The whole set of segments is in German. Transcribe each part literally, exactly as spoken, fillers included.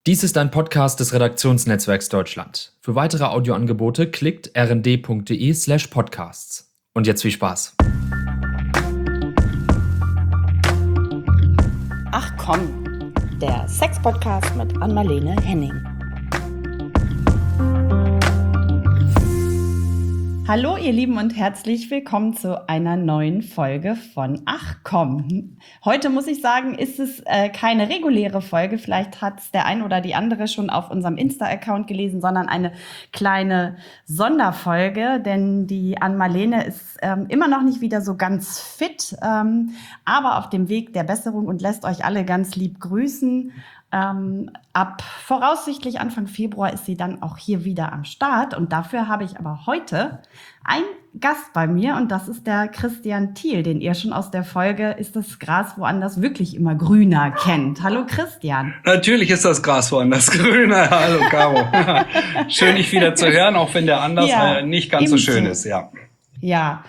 Dies ist ein Podcast des Redaktionsnetzwerks Deutschland. Für weitere Audioangebote klickt rnd.de slash podcasts. Und jetzt viel Spaß. Ach komm, der Sex-Podcast mit Anmalene Henning. Hallo ihr Lieben und herzlich willkommen zu einer neuen Folge von Ach komm. Heute muss ich sagen, ist es äh, keine reguläre Folge, vielleicht hat es der ein oder die andere schon auf unserem Insta-Account gelesen, sondern eine kleine Sonderfolge, denn die Anmalene ist ähm, immer noch nicht wieder so ganz fit, ähm, aber auf dem Weg der Besserung und lässt euch alle ganz lieb grüßen. Ähm, ab voraussichtlich Anfang Februar ist sie dann auch hier wieder am Start und dafür habe ich aber heute einen Gast bei mir und das ist der Christian Thiel, den ihr schon aus der Folge Ist das Gras woanders wirklich immer grüner kennt. Hallo Christian. Natürlich ist das Gras woanders grüner. Hallo Caro. Schön, dich wieder zu hören, auch wenn der Anlass ja, äh, nicht ganz so schön ist. Ja, ja.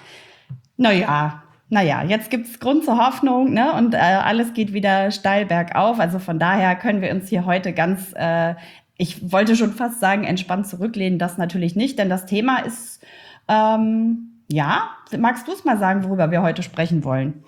naja. Naja, jetzt gibt's Grund zur Hoffnung, ne? Und äh, alles geht wieder steil bergauf. Also von daher können wir uns hier heute ganz, äh, ich wollte schon fast sagen, entspannt zurücklehnen. Das natürlich nicht, denn das Thema ist, ähm, ja, magst du es mal sagen, worüber wir heute sprechen wollen?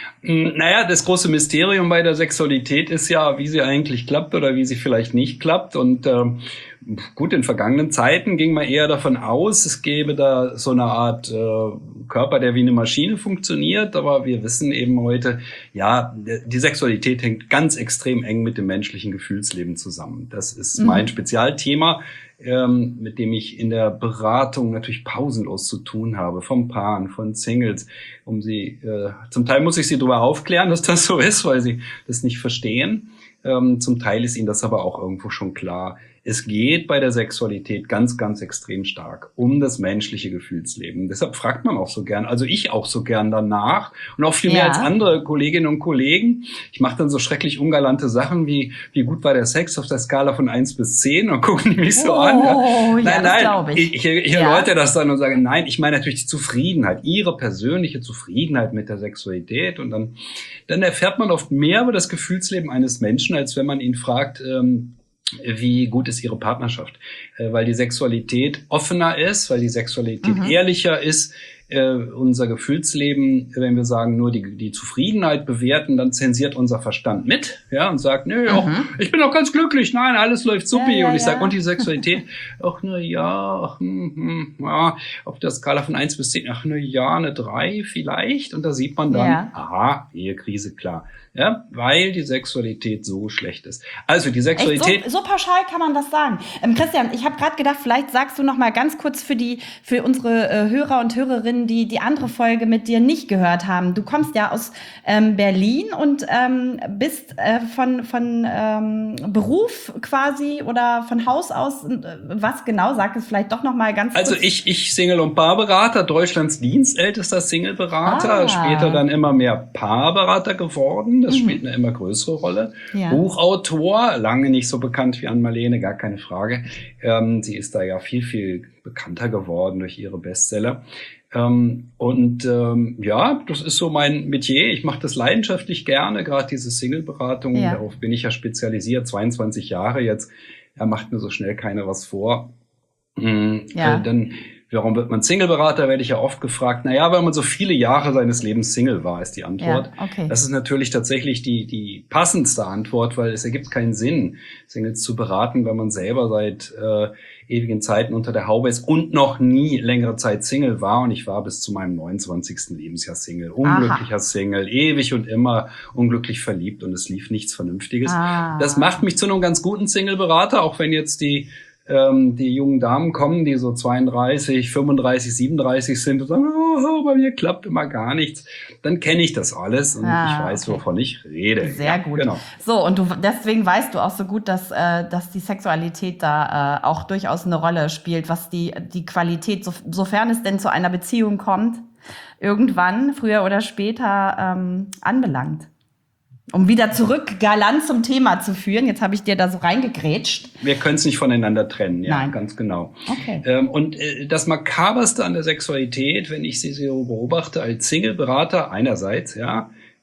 Naja, das große Mysterium bei der Sexualität ist ja, wie sie eigentlich klappt oder wie sie vielleicht nicht klappt. Und äh, gut, in vergangenen Zeiten ging man eher davon aus, es gäbe da so eine Art äh, Körper, der wie eine Maschine funktioniert. Aber wir wissen eben heute, ja, die Sexualität hängt ganz extrem eng mit dem menschlichen Gefühlsleben zusammen. Das ist mhm. mein Spezialthema, ähm, mit dem ich in der Beratung natürlich pausenlos zu tun habe, von Paaren, von Singles, um sie, äh, zum Teil muss ich sie darüber aufklären, dass das so ist, weil sie das nicht verstehen. Ähm, zum Teil ist ihnen das aber auch irgendwo schon klar. Es geht bei der Sexualität ganz, ganz extrem stark um das menschliche Gefühlsleben. Deshalb fragt man auch so gern, also ich auch so gern danach und auch viel mehr ja. als andere Kolleginnen und Kollegen. Ich mache dann so schrecklich ungalante Sachen wie, wie gut war der Sex auf der Skala von eins bis zehn und gucken die mich so oh, an. Ja. Ja, nein, nein, das ich. ich, ich, ich ja. erläutere das dann und sage, nein, ich meine natürlich die Zufriedenheit, ihre persönliche Zufriedenheit mit der Sexualität. Und dann, dann erfährt man oft mehr über das Gefühlsleben eines Menschen, als wenn man ihn fragt, ähm, wie gut ist ihre Partnerschaft, äh, weil die Sexualität offener ist, weil die Sexualität mhm. ehrlicher ist. Äh, unser Gefühlsleben, wenn wir sagen, nur die, die Zufriedenheit bewerten, dann zensiert unser Verstand mit, ja, und sagt, nö, mhm. auch, ich bin auch ganz glücklich, nein, alles läuft supi. Ja, ja, und ich ja. sage, und die Sexualität, ach, na ja, ach, hm, hm, ja, auf der Skala von eins bis zehn, ach, na ja, eine drei vielleicht. Und da sieht man dann, ja. aha, Ehekrise, klar. Ja, weil die Sexualität so schlecht ist. Also die Sexualität. Echt? So, so pauschal kann man das sagen. Ähm, Christian, ich habe gerade gedacht, vielleicht sagst du noch mal ganz kurz für die für unsere äh, Hörer und Hörerinnen, die die andere Folge mit dir nicht gehört haben. Du kommst ja aus ähm, Berlin und ähm, bist äh, von von ähm, Beruf quasi oder von Haus aus. Äh, was genau? Sag es vielleicht doch noch mal ganz kurz. Also ich ich Single- und Paarberater, Deutschlands dienstältester Singleberater, ah. später dann immer mehr Paarberater geworden. Das spielt eine immer größere Rolle. Ja. Buchautor, lange nicht so bekannt wie Anmalene, gar keine Frage. Ähm, sie ist da ja viel, viel bekannter geworden durch ihre Bestseller. Ähm, und ähm, ja, das ist so mein Metier. Ich mache das leidenschaftlich gerne, gerade diese Single-Beratung. Ja. Darauf bin ich ja spezialisiert, zweiundzwanzig Jahre jetzt. Er macht mir so schnell keiner was vor. Mhm. Ja. Äh, dann Warum wird man Single-Berater, werde ich ja oft gefragt. Naja, weil man so viele Jahre seines Lebens Single war, ist die Antwort. Ja, okay. Das ist natürlich tatsächlich die die passendste Antwort, weil es ergibt keinen Sinn, Singles zu beraten, wenn man selber seit äh, ewigen Zeiten unter der Haube ist und noch nie längere Zeit Single war. Und ich war bis zu meinem neunundzwanzigsten Lebensjahr Single. Unglücklicher Aha. Single, ewig und immer unglücklich verliebt und es lief nichts Vernünftiges. Ah. Das macht mich zu einem ganz guten Single-Berater, auch wenn jetzt die die jungen Damen kommen, die so zweiunddreißig, fünfunddreißig, siebenunddreißig sind und sagen, oh, bei mir klappt immer gar nichts, dann kenne ich das alles und ah, ich weiß, okay. wovon ich rede. Sehr ja, gut. Genau. So, und du deswegen weißt du auch so gut, dass, äh, dass die Sexualität da äh, auch durchaus eine Rolle spielt, was die, die Qualität, so, sofern es denn zu einer Beziehung kommt, irgendwann, früher oder später, ähm, anbelangt. Um wieder zurück galant zum Thema zu führen. Jetzt habe ich dir da so reingegrätscht. Wir können es nicht voneinander trennen, ja, Nein. ganz genau. Okay. Ähm, und äh, das Makaberste an der Sexualität, wenn ich sie so beobachte als Single-Berater einerseits, ja,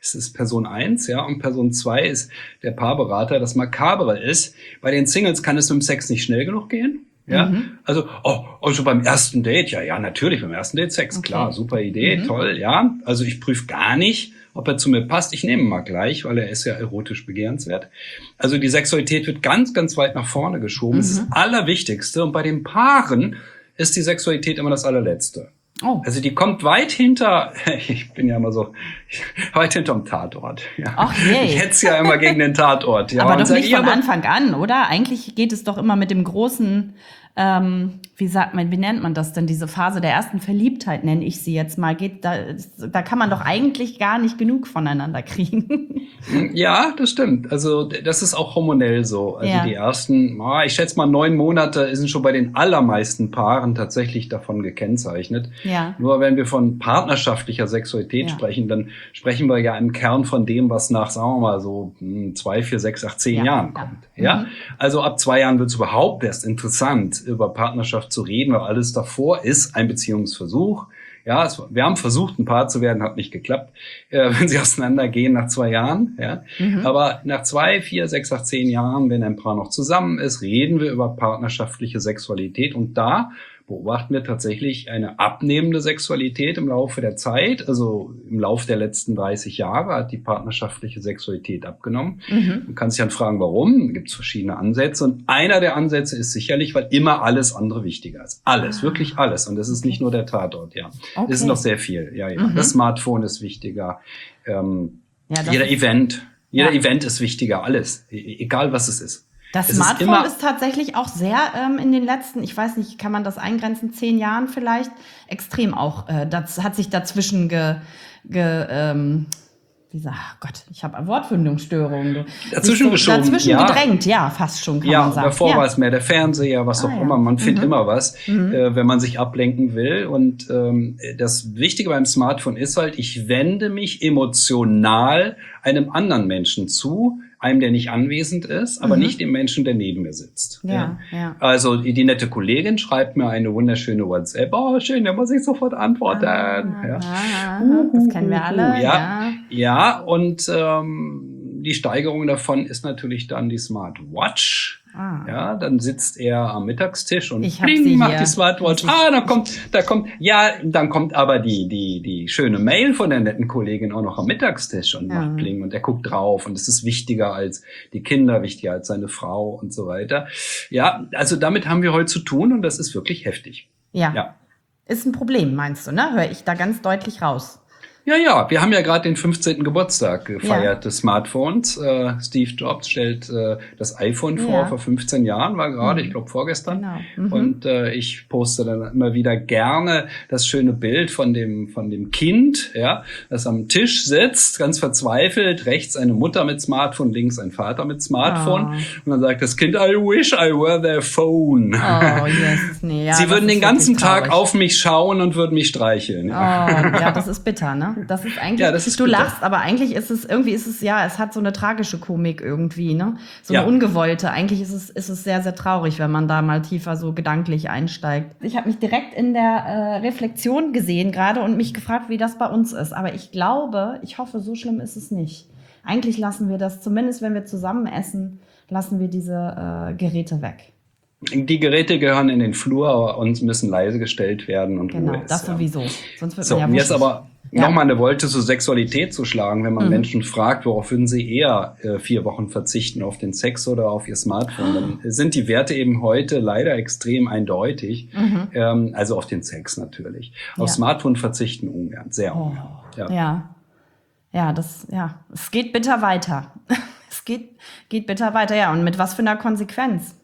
Das ist Person eins, ja, und Person zwei ist der Paarberater. Das Makabere ist, bei den Singles kann es mit dem Sex nicht schnell genug gehen. Ja, mhm. also, oh, also beim ersten Date, ja, ja, natürlich, beim ersten Date Sex, okay. Klar, super Idee, mhm. toll, ja. Also ich prüfe gar nicht, ob er zu mir passt. Ich nehme ihn mal gleich, weil er ist ja erotisch begehrenswert. Also die Sexualität wird ganz, ganz weit nach vorne geschoben. Mhm. Das ist das Allerwichtigste. Und bei den Paaren ist die Sexualität immer das Allerletzte. Oh. Also die kommt weit hinter, ich bin ja immer so, weit hinterm Tatort. Ja. Ach je. Ich hetze ja immer gegen den Tatort. Ja. Aber doch nicht von Anfang an, oder? Eigentlich geht es doch immer mit dem großen, ähm, wie sagt man, wie nennt man das denn? Diese Phase der ersten Verliebtheit, nenne ich sie jetzt mal. Geht da, da kann man doch eigentlich gar nicht genug voneinander kriegen. Ja, das stimmt. Also das ist auch hormonell so. Also ja. die ersten, oh, ich schätze mal neun Monate sind schon bei den allermeisten Paaren tatsächlich davon gekennzeichnet. Ja. Nur wenn wir von partnerschaftlicher Sexualität ja. sprechen, dann sprechen wir ja im Kern von dem, was nach, sagen wir mal, so zwei, vier, sechs, acht, zehn ja. Jahren kommt. Ja. ja? Mhm. Also ab zwei Jahren wird es überhaupt erst interessant, über Partnerschaft zu reden, weil alles davor ist ein Beziehungsversuch. Ja, es, wir haben versucht, ein Paar zu werden, hat nicht geklappt, äh, wenn sie auseinandergehen nach zwei Jahren. Ja. Mhm. Aber nach zwei, vier, sechs, acht, zehn Jahren, wenn ein Paar noch zusammen ist, reden wir über partnerschaftliche Sexualität. Und da beobachten wir tatsächlich eine abnehmende Sexualität im Laufe der Zeit. Also im Laufe der letzten dreißig Jahre hat die partnerschaftliche Sexualität abgenommen. Mhm. Man kann sich dann fragen, warum. Da gibt es verschiedene Ansätze. Und einer der Ansätze ist sicherlich, weil immer alles andere wichtiger ist. Alles, ah. wirklich alles. Und das ist nicht nur der Tatort, ja. Okay. Das ist noch sehr viel. Ja, ja. Mhm. Das Smartphone ist wichtiger. Ähm, ja, jeder Event. Jeder ja. Event ist wichtiger. Alles. E- egal, was es ist. Das es Smartphone ist, ist tatsächlich auch sehr ähm, in den letzten, ich weiß nicht, kann man das eingrenzen, zehn Jahren vielleicht, extrem auch, äh, das hat sich dazwischen ge, ge ähm, dieser, oh Gott, ich habe Wortfindungsstörungen. Dazwischen so, geschoben, Dazwischen ja. gedrängt, ja, fast schon, kann ja, man sagen. Davor ja, davor war es mehr der Fernseher, was ah, auch ja. immer. Man findet mhm. immer was, mhm. äh, wenn man sich ablenken will. Und ähm, das Wichtige beim Smartphone ist halt, ich wende mich emotional einem anderen Menschen zu, einem, der nicht anwesend ist, aber mhm. nicht dem Menschen, der neben mir sitzt. Ja, ja. ja. Also die nette Kollegin schreibt mir eine wunderschöne WhatsApp. Oh, schön, da muss ich sofort antworten. Ah, ja. ah, das kennen wir alle. Ja, ja. ja und ähm, die Steigerung davon ist natürlich dann die Smartwatch. Ah. Ja, dann sitzt er am Mittagstisch und bling, macht die Smartwatch. Ah, da kommt, da kommt, ja, dann kommt aber die, die, die schöne Mail von der netten Kollegin auch noch am Mittagstisch und ja. macht bling und er guckt drauf und es ist wichtiger als die Kinder, wichtiger als seine Frau und so weiter. Ja, also damit haben wir heute zu tun und das ist wirklich heftig. Ja. ja. Ist ein Problem, meinst du, ne? Höre ich da ganz deutlich raus. Ja, ja, wir haben ja gerade den fünfzehnten Geburtstag gefeiert ja. des Smartphones. Äh, Steve Jobs stellt äh, das iPhone vor, ja. vor fünfzehn Jahren war gerade, mhm. ich glaube vorgestern. Genau. Mhm. Und äh, ich poste dann immer wieder gerne das schöne Bild von dem von dem Kind, ja, das am Tisch sitzt, ganz verzweifelt, rechts eine Mutter mit Smartphone, links ein Vater mit Smartphone. Oh. Und dann sagt das Kind, I wish I were their phone. Oh, yes. nee, ja, Sie würden den ganzen Tag auf mich schauen und würden mich streicheln. Ja. Oh, ja, das ist bitter, ne? Das ist eigentlich, ja, das ist du bitter. Lachst, aber eigentlich ist es, irgendwie ist es, ja, es hat so eine tragische Komik irgendwie, ne? So eine ja. ungewollte. Eigentlich ist es, ist es sehr, sehr traurig, wenn man da mal tiefer so gedanklich einsteigt. Ich habe mich direkt in der äh, Reflexion gesehen gerade und mich gefragt, wie das bei uns ist. Aber ich glaube, ich hoffe, so schlimm ist es nicht. Eigentlich lassen wir das, zumindest wenn wir zusammen essen, lassen wir diese äh, Geräte weg. Die Geräte gehören in den Flur und müssen leise gestellt werden und genau, Ruhe ist. Das ja. sowieso. Sonst wird so, man ja jetzt aber ja. nochmal eine Wolte zur Sexualität zu schlagen, wenn man mhm. Menschen fragt, worauf würden sie eher äh, vier Wochen verzichten, auf den Sex oder auf ihr Smartphone, dann sind die Werte eben heute leider extrem eindeutig. Mhm. Ähm, also auf den Sex natürlich. Auf ja. Smartphone verzichten ungern, sehr ungern. Oh. Ja. ja, ja, das, ja, es geht bitter weiter. es geht, geht bitter weiter, ja. Und mit was für einer Konsequenz?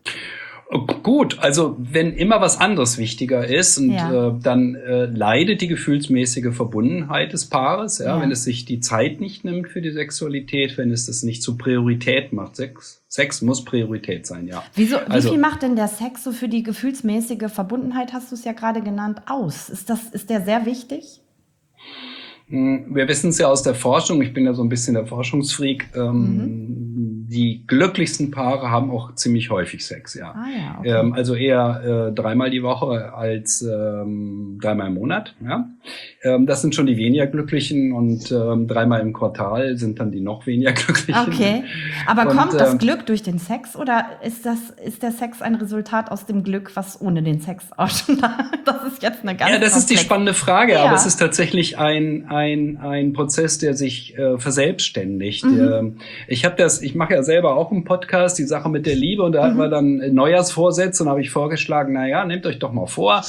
Gut, also wenn immer was anderes wichtiger ist und ja. äh, dann äh, leidet die gefühlsmäßige Verbundenheit des Paares, ja, ja, wenn es sich die Zeit nicht nimmt für die Sexualität, wenn es das nicht zur Priorität macht. Sex, Sex muss Priorität sein, ja. Wieso, wie also, viel macht denn der Sex so für die gefühlsmäßige Verbundenheit, hast du es ja gerade genannt, aus? Ist das, ist der sehr wichtig? Wir wissen es ja aus der Forschung, ich bin ja so ein bisschen der Forschungsfreak, ähm, mhm. die glücklichsten Paare haben auch ziemlich häufig Sex, ja. Ah, ja, okay. ähm, also eher äh, dreimal die Woche als ähm, dreimal im Monat, ja. Ähm, das sind schon die weniger glücklichen und ähm, dreimal im Quartal sind dann die noch weniger glücklichen. Okay, aber und, kommt das ähm, Glück durch den Sex oder ist das ist der Sex ein Resultat aus dem Glück, was ohne den Sex auch schon da? Das ist jetzt eine ganz Ja, das ist die komplex- spannende Frage, Ja. aber es ist tatsächlich ein ein ein Prozess, der sich äh, verselbstständigt. Mhm. Ähm, ich habe das, ich mache ja selber auch einen Podcast, die Sache mit der Liebe, und da hatten Mhm. wir dann Neujahrsvorsätze und habe ich vorgeschlagen, na ja, nehmt euch doch mal vor,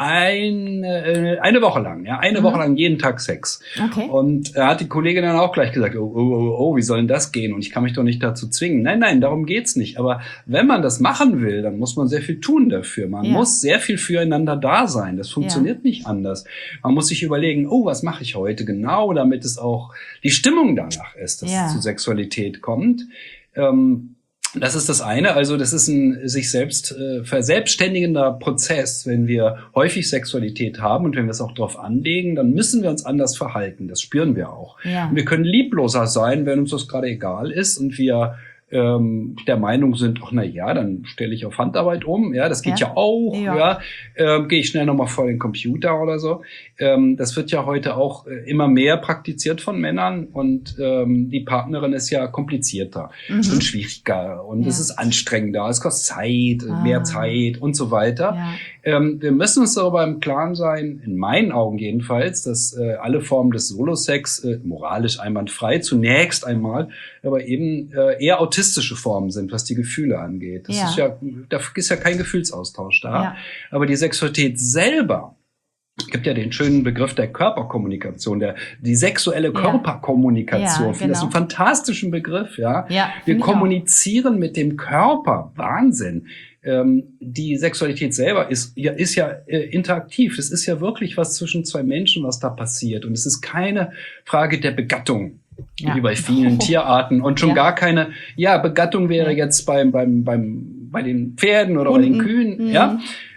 ein, äh, eine Woche lang, ja, eine Mhm. Woche lang jeden Tag Sex. Okay. Und da hat die Kollegin dann auch gleich gesagt, oh, oh, oh, oh, wie soll denn das gehen? Und ich kann mich doch nicht dazu zwingen. Nein, nein, darum geht's nicht. Aber wenn man das machen will, dann muss man sehr viel tun dafür. Man Ja. muss sehr viel füreinander da sein. Das funktioniert nicht anders. Man muss sich überlegen, oh, was mache ich heute genau, damit es auch die Stimmung danach ist, dass Ja. es zu Sexualität kommt. Ähm, Das ist das eine, also das ist ein sich selbst äh, verselbstständigender Prozess. Wenn wir häufig Sexualität haben und wenn wir es auch darauf anlegen, dann müssen wir uns anders verhalten. Das spüren wir auch. Ja. Und wir können liebloser sein, wenn uns das gerade egal ist und wir ähm, der Meinung sind, ach na ja, dann stelle ich auf Handarbeit um, ja, das geht ja, Ja. auch, Ja. ja, ähm, gehe ich schnell nochmal vor den Computer oder so. Ähm, das wird ja heute auch äh, immer mehr praktiziert von Männern und ähm, die Partnerin ist ja komplizierter Mhm. und schwieriger und Ja. es ist anstrengender, es kostet Zeit, Ah. mehr Zeit und so weiter. Ja. Ähm, wir müssen uns darüber im Klaren sein, in meinen Augen jedenfalls, dass äh, alle Formen des Solosex äh, moralisch einwandfrei zunächst einmal, aber eben äh, eher autistische Formen sind, was die Gefühle angeht. Das Ja. ist ja, da ist ja kein Gefühlsaustausch da. Ja. Aber die Sexualität selber, es gibt ja den schönen Begriff der Körperkommunikation, der, die sexuelle Ja. Körperkommunikation. Ja, Ich finde das genau. einen fantastischen Begriff, ja. Ja, Wir finde ich auch. kommunizieren mit dem Körper. Wahnsinn. Ähm, die Sexualität selber ist ja, ist ja äh, interaktiv. Es ist ja wirklich was zwischen zwei Menschen, was da passiert. Und es ist keine Frage der Begattung, Ja. wie bei vielen Oh. Tierarten. Und schon Ja. gar keine, ja, Begattung wäre Ja. jetzt beim, beim, beim, bei den Pferden oder Hunden. bei den Kühen, Mhm. ja.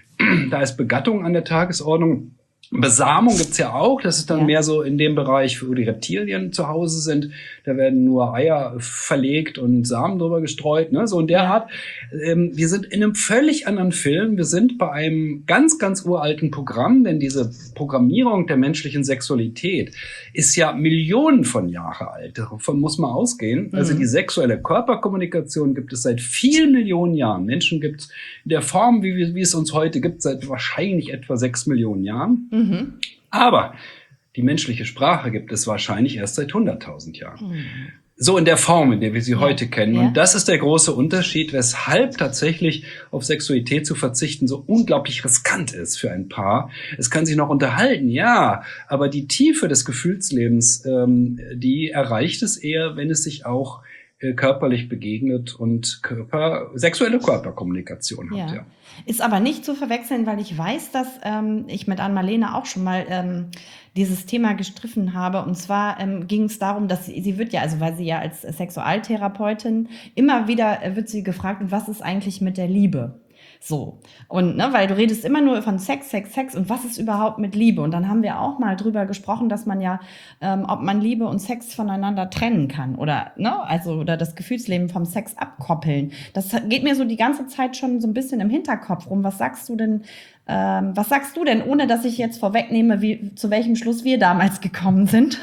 Da ist Begattung an der Tagesordnung. Besamung gibt's ja auch. Das ist dann Ja. mehr so in dem Bereich, wo die Reptilien zu Hause sind. Da werden nur Eier verlegt und Samen drüber gestreut, ne? So in der Ja. Art. Ähm, wir sind in einem völlig anderen Film. Wir sind bei einem ganz, ganz uralten Programm, denn diese Programmierung der menschlichen Sexualität ist ja Millionen von Jahren alt. Davon muss man ausgehen. Also Mhm. die sexuelle Körperkommunikation gibt es seit vielen Millionen Jahren. Menschen gibt es in der Form, wie, wir, wie es uns heute gibt, seit wahrscheinlich etwa sechs Millionen Jahren. Mhm. Aber die menschliche Sprache gibt es wahrscheinlich erst seit hunderttausend Jahren. Mhm. So in der Form, in der wir sie Ja. heute kennen. Ja. Und das ist der große Unterschied, weshalb tatsächlich auf Sexualität zu verzichten so unglaublich riskant ist für ein Paar. Es kann sich noch unterhalten, ja, aber die Tiefe des Gefühlslebens, ähm, die erreicht es eher, wenn es sich auch äh, körperlich begegnet und Körper, sexuelle Körperkommunikation hat. Ja. Ja. Ist aber nicht zu verwechseln, weil ich weiß, dass ähm, ich mit Ann-Marlene auch schon mal ähm, dieses Thema gestriffen habe. Und zwar ähm, ging es darum, dass sie, sie wird ja, also weil sie ja als Sexualtherapeutin immer wieder äh, wird sie gefragt, und was ist eigentlich mit der Liebe? So. Und, ne, weil du redest immer nur von Sex, Sex, Sex und was ist überhaupt mit Liebe? Und dann haben wir auch mal drüber gesprochen, dass man ja, ähm, ob man Liebe und Sex voneinander trennen kann oder, ne, also, oder das Gefühlsleben vom Sex abkoppeln. Das geht mir so die ganze Zeit schon so ein bisschen im Hinterkopf rum. Was sagst du denn, ähm, was sagst du denn, ohne dass ich jetzt vorwegnehme, wie, zu welchem Schluss wir damals gekommen sind?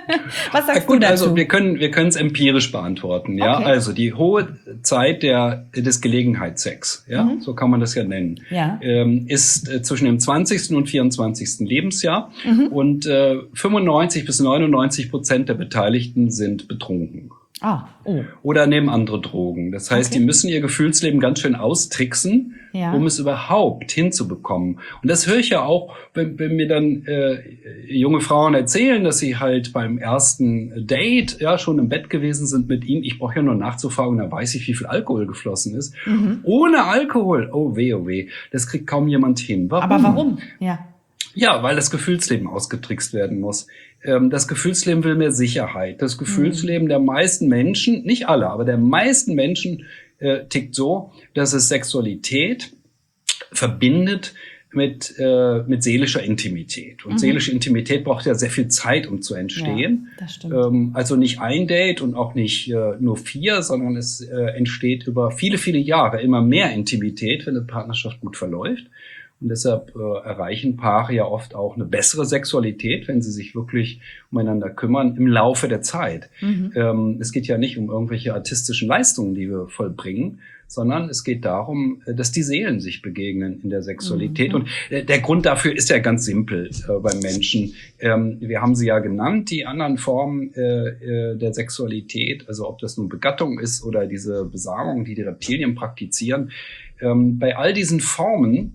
Was sagst Ja, gut, du dazu? also wir können wir können es empirisch beantworten, ja. Okay. Also die hohe Zeit der des Gelegenheitssex, ja, Mhm. so kann man das ja nennen, Ja. ähm, ist äh, zwischen dem zwanzigsten und vierundzwanzigsten Lebensjahr Mhm. und äh, fünfundneunzig bis neunundneunzig Prozent der Beteiligten sind betrunken Ah, oh. oder nehmen andere Drogen. Das heißt, Okay. die müssen ihr Gefühlsleben ganz schön austricksen, Ja. um es überhaupt hinzubekommen. Und das höre ich ja auch, wenn, wenn mir dann äh, junge Frauen erzählen, dass sie halt beim ersten Date ja schon im Bett gewesen sind mit ihm. Ich brauche ja nur nachzufragen, dann weiß ich, wie viel Alkohol geflossen ist. Mhm. Ohne Alkohol, oh weh, oh weh, das kriegt kaum jemand hin. Warum? Aber warum? Ja. Ja, weil das Gefühlsleben ausgetrickst werden muss. Ähm, das Gefühlsleben will mehr Sicherheit. Das Gefühlsleben der meisten Menschen, nicht alle, aber der meisten Menschen äh, tickt so, dass es Sexualität verbindet mit, äh, mit seelischer Intimität. Und mhm. seelische Intimität braucht ja sehr viel Zeit, um zu entstehen. Ja, das stimmt. Ähm, also nicht ein Date und auch nicht äh, nur vier, sondern es äh, entsteht über viele, viele Jahre immer mehr Intimität, wenn eine Partnerschaft gut verläuft. Und deshalb äh, erreichen Paare ja oft auch eine bessere Sexualität, wenn sie sich wirklich umeinander kümmern im Laufe der Zeit. Mhm. Ähm, es geht ja nicht um irgendwelche artistischen Leistungen, die wir vollbringen, sondern es geht darum, dass die Seelen sich begegnen in der Sexualität. Mhm. Und äh, der Grund dafür ist ja ganz simpel äh, beim Menschen. Ähm, wir haben sie ja genannt, die anderen Formen äh, äh, der Sexualität, also ob das nun Begattung ist oder diese Besagung, die die Reptilien praktizieren. Ähm, bei all diesen Formen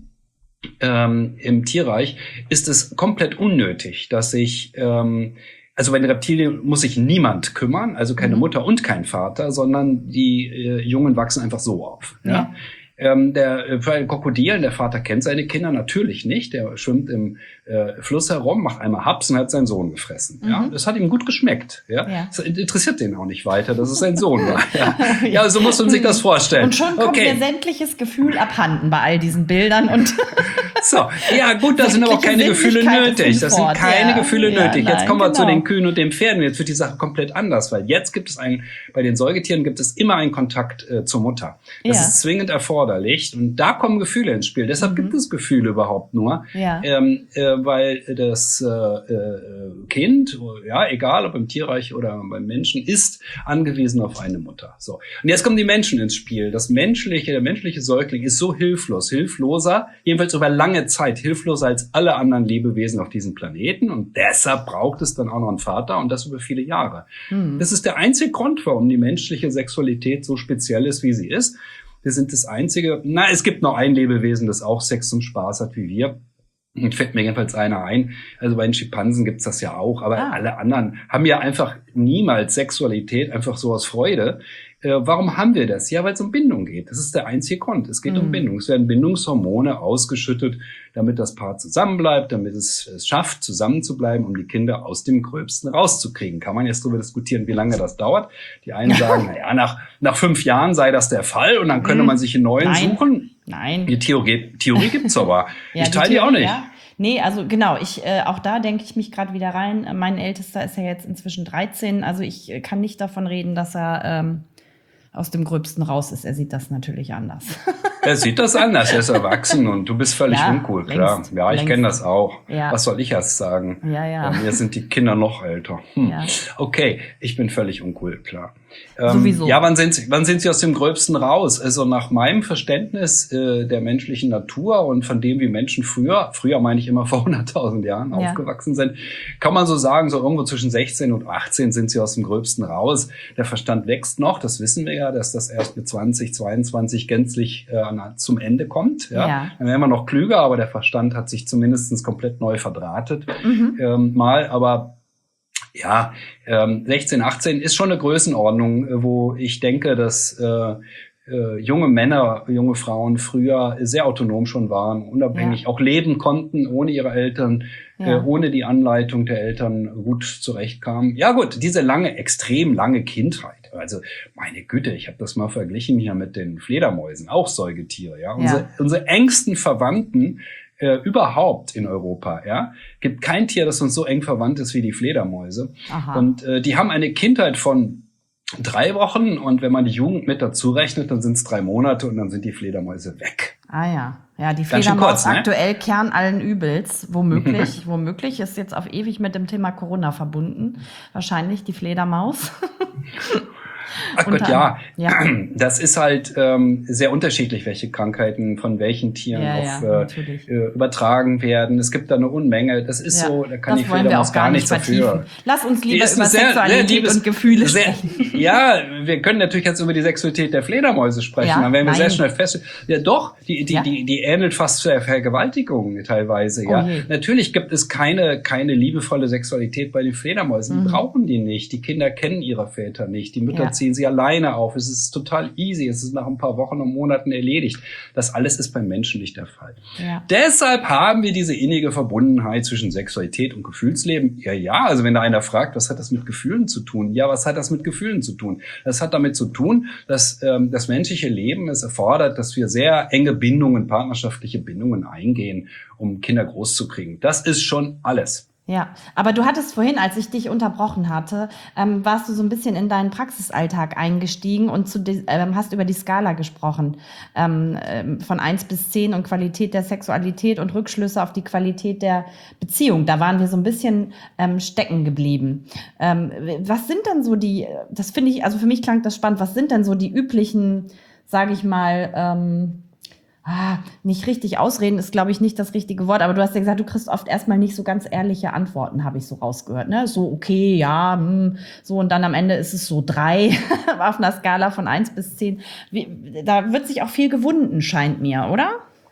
Ähm, im Tierreich ist es komplett unnötig, dass sich, ähm, also bei den Reptilien muss sich niemand kümmern, also keine mhm. Mutter und kein Vater, sondern die äh, Jungen wachsen einfach so auf. Ja. ja. Ähm, der, für einen Krokodilen, der Vater kennt seine Kinder natürlich nicht, der schwimmt im äh, Fluss herum, macht einmal Haps und hat seinen Sohn gefressen. Mhm. Ja, das hat ihm gut geschmeckt. Ja, ja. Das interessiert den auch nicht weiter, dass es sein Sohn war. Ja, ja, so muss man sich das vorstellen. Und schon kommt okay. mir sämtliches Gefühl abhanden bei all diesen Bildern und so, ja gut, da sind aber auch keine Gefühle nötig. Das sind keine ja. Gefühle ja, nötig. Nein, jetzt kommen wir genau. zu den Kühen und den Pferden. Jetzt wird die Sache komplett anders, weil jetzt gibt es einen, bei den Säugetieren gibt es immer einen Kontakt äh, zur Mutter. Das ja. ist zwingend erforderlich. Und da kommen Gefühle ins Spiel. Deshalb mhm. gibt es Gefühle überhaupt nur, ja. ähm, äh, weil das äh, äh, Kind, ja, egal ob im Tierreich oder beim Menschen, ist angewiesen auf eine Mutter. So. Und jetzt kommen die Menschen ins Spiel. Das menschliche, der menschliche Säugling ist so hilflos, hilfloser, jedenfalls über lange Zeit hilfloser als alle anderen Lebewesen auf diesem Planeten. Und deshalb braucht es dann auch noch einen Vater und das über viele Jahre. Mhm. Das ist der einzige Grund, warum die menschliche Sexualität so speziell ist, wie sie ist. Wir sind das einzige, na, es gibt noch ein Lebewesen, das auch Sex zum Spaß hat wie wir. Und fällt mir jedenfalls einer ein. Also bei den Schimpansen gibt's das ja auch, aber ah. alle anderen haben ja einfach niemals Sexualität, einfach so aus Freude. Äh, warum haben wir das? Ja, weil es um Bindung geht. Das ist der einzige Grund. Es geht mhm. um Bindung. Es werden Bindungshormone ausgeschüttet, damit das Paar zusammenbleibt, damit es es schafft, zusammenzubleiben, um die Kinder aus dem Gröbsten rauszukriegen. Kann man jetzt darüber diskutieren, wie lange das dauert. Die einen sagen, na ja, nach, nach fünf Jahren sei das der Fall und dann könnte man sich einen neuen Nein. suchen. Nein. Die Theorie, Theorie gibt's aber. ja, ich teile die, die auch nicht. Ja. Nee, also genau, ich äh, auch da denke ich mich gerade wieder rein. Mein Ältester ist ja jetzt inzwischen dreizehn, also ich äh, kann nicht davon reden, dass er ähm, aus dem Gröbsten raus ist. Er sieht das natürlich anders. Er sieht das anders, er ist erwachsen und du bist völlig ja, uncool, klar. Längst, ja, ich kenne das auch. Ja. Was soll ich erst sagen? Ja, ja. Bei mir sind die Kinder noch älter. Hm. Ja. Okay, ich bin völlig uncool, klar. Ähm, Sowieso. Ja, wann sind sie, wann sind sie aus dem Gröbsten raus? Also nach meinem Verständnis äh, der menschlichen Natur und von dem, wie Menschen früher, früher meine ich immer vor hunderttausend Jahren ja. aufgewachsen sind, kann man so sagen, so irgendwo zwischen sechzehn und achtzehn sind sie aus dem Gröbsten raus. Der Verstand wächst noch, das wissen wir ja, dass das erst mit zwanzig, zweiundzwanzig gänzlich äh, zum Ende kommt. Ja? Ja. Dann wären wir noch klüger, aber der Verstand hat sich zumindest komplett neu verdrahtet. Mhm. Ähm, mal, aber ja, ähm, sechzehn, achtzehn ist schon eine Größenordnung, wo ich denke, dass äh, äh, junge Männer, junge Frauen früher sehr autonom schon waren, unabhängig ja. auch leben konnten, ohne ihre Eltern, ja. äh, ohne die Anleitung der Eltern gut zurechtkamen. Ja gut, diese lange, extrem lange Kindheit. Also meine Güte, ich habe das mal verglichen hier mit den Fledermäusen, auch Säugetiere. Ja, unsere, ja. unsere engsten Verwandten Äh, überhaupt in Europa, ja, gibt kein Tier, das uns so eng verwandt ist wie die Fledermäuse. Aha. Und äh, die haben eine Kindheit von drei Wochen und wenn man die Jugend mit dazu rechnet, dann sind es drei Monate und dann sind die Fledermäuse weg. Ah ja, ja, die Fledermaus kurz, ne? Aktuell Kern allen Übels, womöglich, womöglich ist jetzt auf ewig mit dem Thema Corona verbunden. Wahrscheinlich die Fledermaus. Ach Gott, ja. ja. Das ist halt ähm, sehr unterschiedlich, welche Krankheiten von welchen Tieren ja, auf, ja, äh, übertragen werden. Es gibt da eine Unmenge. Das ist ja, so, da kann die Fledermaus gar nichts dafür. Lass uns lieber über sehr, Sexualität liebes, und Gefühle sehr, sprechen. Ja, wir können natürlich jetzt über die Sexualität der Fledermäuse sprechen. Ja, dann werden wir nein. sehr schnell fest. Ja, doch, die, die, ja. die, die ähnelt fast der Vergewaltigung teilweise. Ja, oh natürlich gibt es keine, keine liebevolle Sexualität bei den Fledermäusen. Mhm. Die brauchen die nicht. Die Kinder kennen ihre Väter nicht. Die Mütter ja. ziehen sie alleine auf. Es ist total easy. Es ist nach ein paar Wochen und Monaten erledigt. Das alles ist beim Menschen nicht der Fall. Ja. Deshalb haben wir diese innige Verbundenheit zwischen Sexualität und Gefühlsleben. Ja, ja, also wenn da einer fragt, was hat das mit Gefühlen zu tun? Ja, was hat das mit Gefühlen zu tun? Das hat damit zu tun, dass ähm, das menschliche Leben es erfordert, dass wir sehr enge Bindungen, partnerschaftliche Bindungen eingehen, um Kinder großzukriegen. Das ist schon alles. Ja, aber du hattest vorhin, als ich dich unterbrochen hatte, ähm, warst du so ein bisschen in deinen Praxisalltag eingestiegen und zu de- ähm, hast über die Skala gesprochen, ähm, ähm, von eins bis zehn und Qualität der Sexualität und Rückschlüsse auf die Qualität der Beziehung. Da waren wir so ein bisschen ähm, stecken geblieben. Ähm, was sind denn so die, das finde ich, also für mich klang das spannend, was sind denn so die üblichen, sage ich mal, ähm, Ah, nicht richtig ausreden ist, glaube ich, nicht das richtige Wort, aber du hast ja gesagt, du kriegst oft erstmal nicht so ganz ehrliche Antworten, habe ich so rausgehört, ne? So, okay, ja, hm, so, und dann am Ende ist es so drei auf einer Skala von eins bis zehn. Wie, da wird sich auch viel gewunden, scheint mir, oder?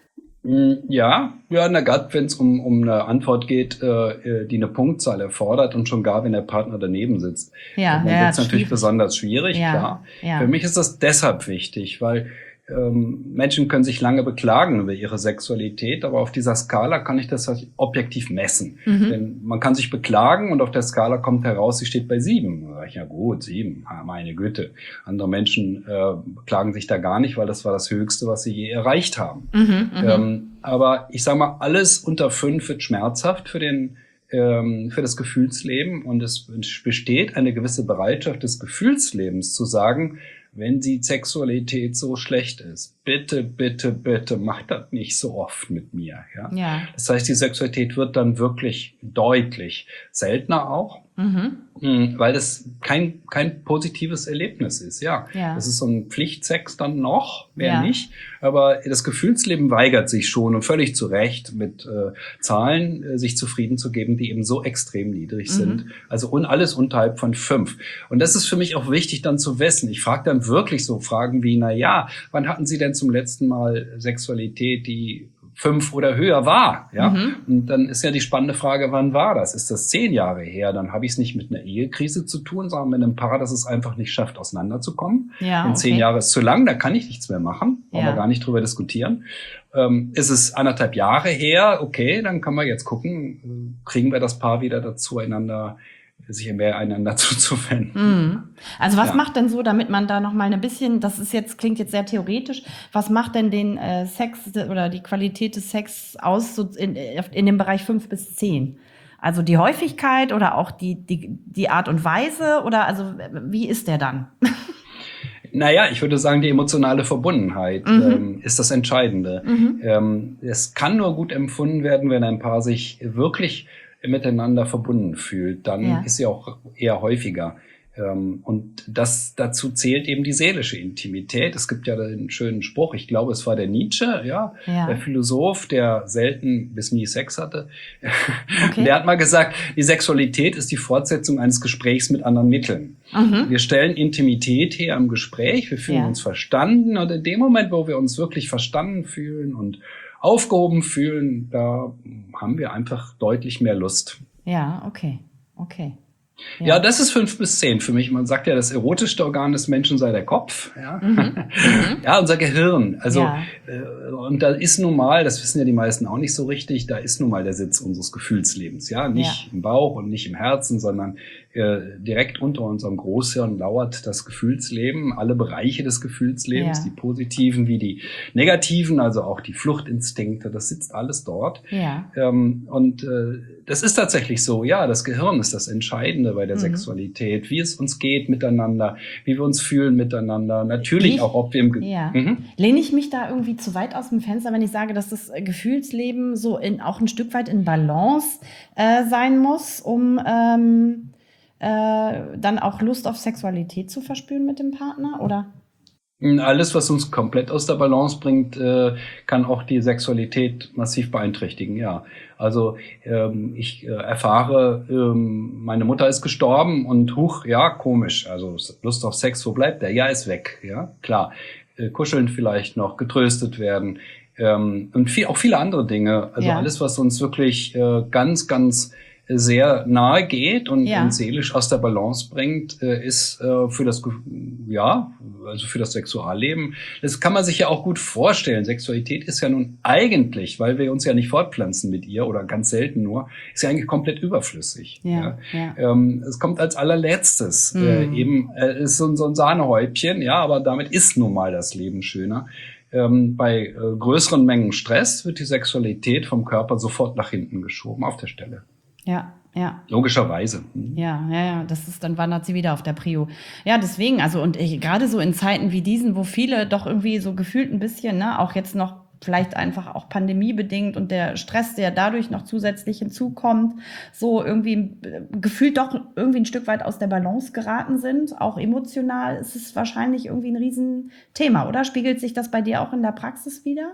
Ja, ja, na gerade wenn es um, um eine Antwort geht, äh, die eine Punktzahl erfordert und schon gar, wenn der Partner daneben sitzt. Ja, dann ja, wird es natürlich schwierig. besonders schwierig, Ja, klar. ja. Für mich ist das deshalb wichtig, weil ähm, Menschen können sich lange beklagen über ihre Sexualität, aber auf dieser Skala kann ich das halt objektiv messen. Mhm. Denn man kann sich beklagen und auf der Skala kommt heraus, sie steht bei sieben. Da sag ich, ja gut, sieben, ah, meine Güte. Andere Menschen äh, beklagen sich da gar nicht, weil das war das Höchste, was sie je erreicht haben. Mhm, mhm. Ähm, aber ich sage mal, alles unter fünf wird schmerzhaft für den ähm, für das Gefühlsleben, und es besteht eine gewisse Bereitschaft des Gefühlslebens zu sagen, wenn die Sexualität so schlecht ist, bitte, bitte, bitte, macht das nicht so oft mit mir. Ja? Ja. Das heißt, die Sexualität wird dann wirklich deutlich seltener auch, Mhm. weil das kein kein positives Erlebnis ist. Ja, Ja. das ist so ein Pflichtsex dann noch, mehr Ja. nicht. Aber das Gefühlsleben weigert sich schon, und völlig zu Recht, mit äh, Zahlen äh, sich zufrieden zu geben, die eben so extrem niedrig Mhm. sind. Also un alles unterhalb von fünf. Und das ist für mich auch wichtig dann zu wissen. Ich frage dann wirklich so Fragen wie, na ja, wann hatten Sie denn zum letzten Mal Sexualität, die fünf oder höher war, ja? Mhm. Und dann ist ja die spannende Frage, wann war das? Ist das zehn Jahre her? Dann habe ich es nicht mit einer Ehekrise zu tun, sondern mit einem Paar, das es einfach nicht schafft, auseinanderzukommen. Ja, Denn zehn okay. Jahre ist zu lang, da kann ich nichts mehr machen, brauchen Ja. wir gar nicht drüber diskutieren. Ähm, ist es anderthalb Jahre her? Okay, dann kann man jetzt gucken, äh, kriegen wir das Paar wieder dazu, einander, sich mehr einander zuzuwenden. Mhm. Also was Ja. macht denn so, damit man da noch mal ein bisschen, das ist jetzt, klingt jetzt sehr theoretisch, was macht denn den äh, Sex oder die Qualität des Sex aus so in, in dem Bereich fünf bis zehn? Also die Häufigkeit oder auch die, die, die Art und Weise, oder also wie ist der dann? Naja, ich würde sagen, die emotionale Verbundenheit Mhm. ähm, ist das Entscheidende. Mhm. Ähm, es kann nur gut empfunden werden, wenn ein Paar sich wirklich miteinander verbunden fühlt. Dann Ja. ist sie auch eher häufiger. Ähm, und das dazu zählt eben die seelische Intimität. Es gibt ja den schönen Spruch, ich glaube, es war der Nietzsche, ja, Ja. der Philosoph, der selten bis nie Sex hatte. Okay. Der hat mal gesagt, die Sexualität ist die Fortsetzung eines Gesprächs mit anderen Mitteln. Mhm. Wir stellen Intimität her im Gespräch, wir fühlen Ja. uns verstanden, und in dem Moment, wo wir uns wirklich verstanden fühlen und aufgehoben fühlen, da haben wir einfach deutlich mehr Lust. Ja, okay, okay. Ja, das ist fünf bis zehn für mich. Man sagt ja, das erotischste Organ des Menschen sei der Kopf. Ja, ja, unser Gehirn. Also, Ja. äh, und da ist nun mal, das wissen ja die meisten auch nicht so richtig, da ist nun mal der Sitz unseres Gefühlslebens. Ja, nicht Ja. im Bauch und nicht im Herzen, sondern äh, direkt unter unserem Großhirn lauert das Gefühlsleben, alle Bereiche des Gefühlslebens, Ja. die positiven wie die negativen, also auch die Fluchtinstinkte, das sitzt alles dort. Ja. Ähm, und äh, das ist tatsächlich so, ja, das Gehirn ist das Entscheidende bei der Mhm. Sexualität, wie es uns geht miteinander, wie wir uns fühlen miteinander, natürlich Ich- auch, ob wir im Ge Ja. Mhm. Lehne ich mich da irgendwie zu weit aus dem Fenster, wenn ich sage, dass das äh, Gefühlsleben so in, auch ein Stück weit in Balance äh, sein muss, um ähm, äh, dann auch Lust auf Sexualität zu verspüren mit dem Partner, oder? Alles, was uns komplett aus der Balance bringt, äh, kann auch die Sexualität massiv beeinträchtigen, ja. Also ähm, ich äh, erfahre, ähm, meine Mutter ist gestorben und huch, ja, komisch. Also Lust auf Sex, wo bleibt der? Ja, ist weg, ja, klar. Äh, kuscheln vielleicht noch, getröstet werden ähm, und viel, auch viele andere Dinge. Also Ja. alles, was uns wirklich äh, ganz, ganz sehr nahe geht und, Ja. und seelisch aus der Balance bringt, äh, ist äh, für das, Ge- ja, also für das Sexualleben. Das kann man sich ja auch gut vorstellen. Sexualität ist ja nun eigentlich, weil wir uns ja nicht fortpflanzen mit ihr oder ganz selten nur, ist ja eigentlich komplett überflüssig. Ja, ja. Ähm, es kommt als allerletztes. Mhm. Äh, eben äh, ist so, ein- so ein Sahnehäubchen, ja, aber damit ist nun mal das Leben schöner. Ähm, bei äh, größeren Mengen Stress wird die Sexualität vom Körper sofort nach hinten geschoben, auf der Stelle. Ja, ja. Logischerweise. Mhm. Ja, ja, ja, das ist, dann wandert sie wieder auf der Prio. Ja, deswegen, also und ich, gerade so in Zeiten wie diesen, wo viele doch irgendwie so gefühlt ein bisschen, ne, auch jetzt noch vielleicht einfach auch pandemiebedingt und der Stress, der dadurch noch zusätzlich hinzukommt, so irgendwie äh, gefühlt doch irgendwie ein Stück weit aus der Balance geraten sind. Auch emotional ist es wahrscheinlich irgendwie ein Riesenthema, oder? Spiegelt sich das bei dir auch in der Praxis wieder?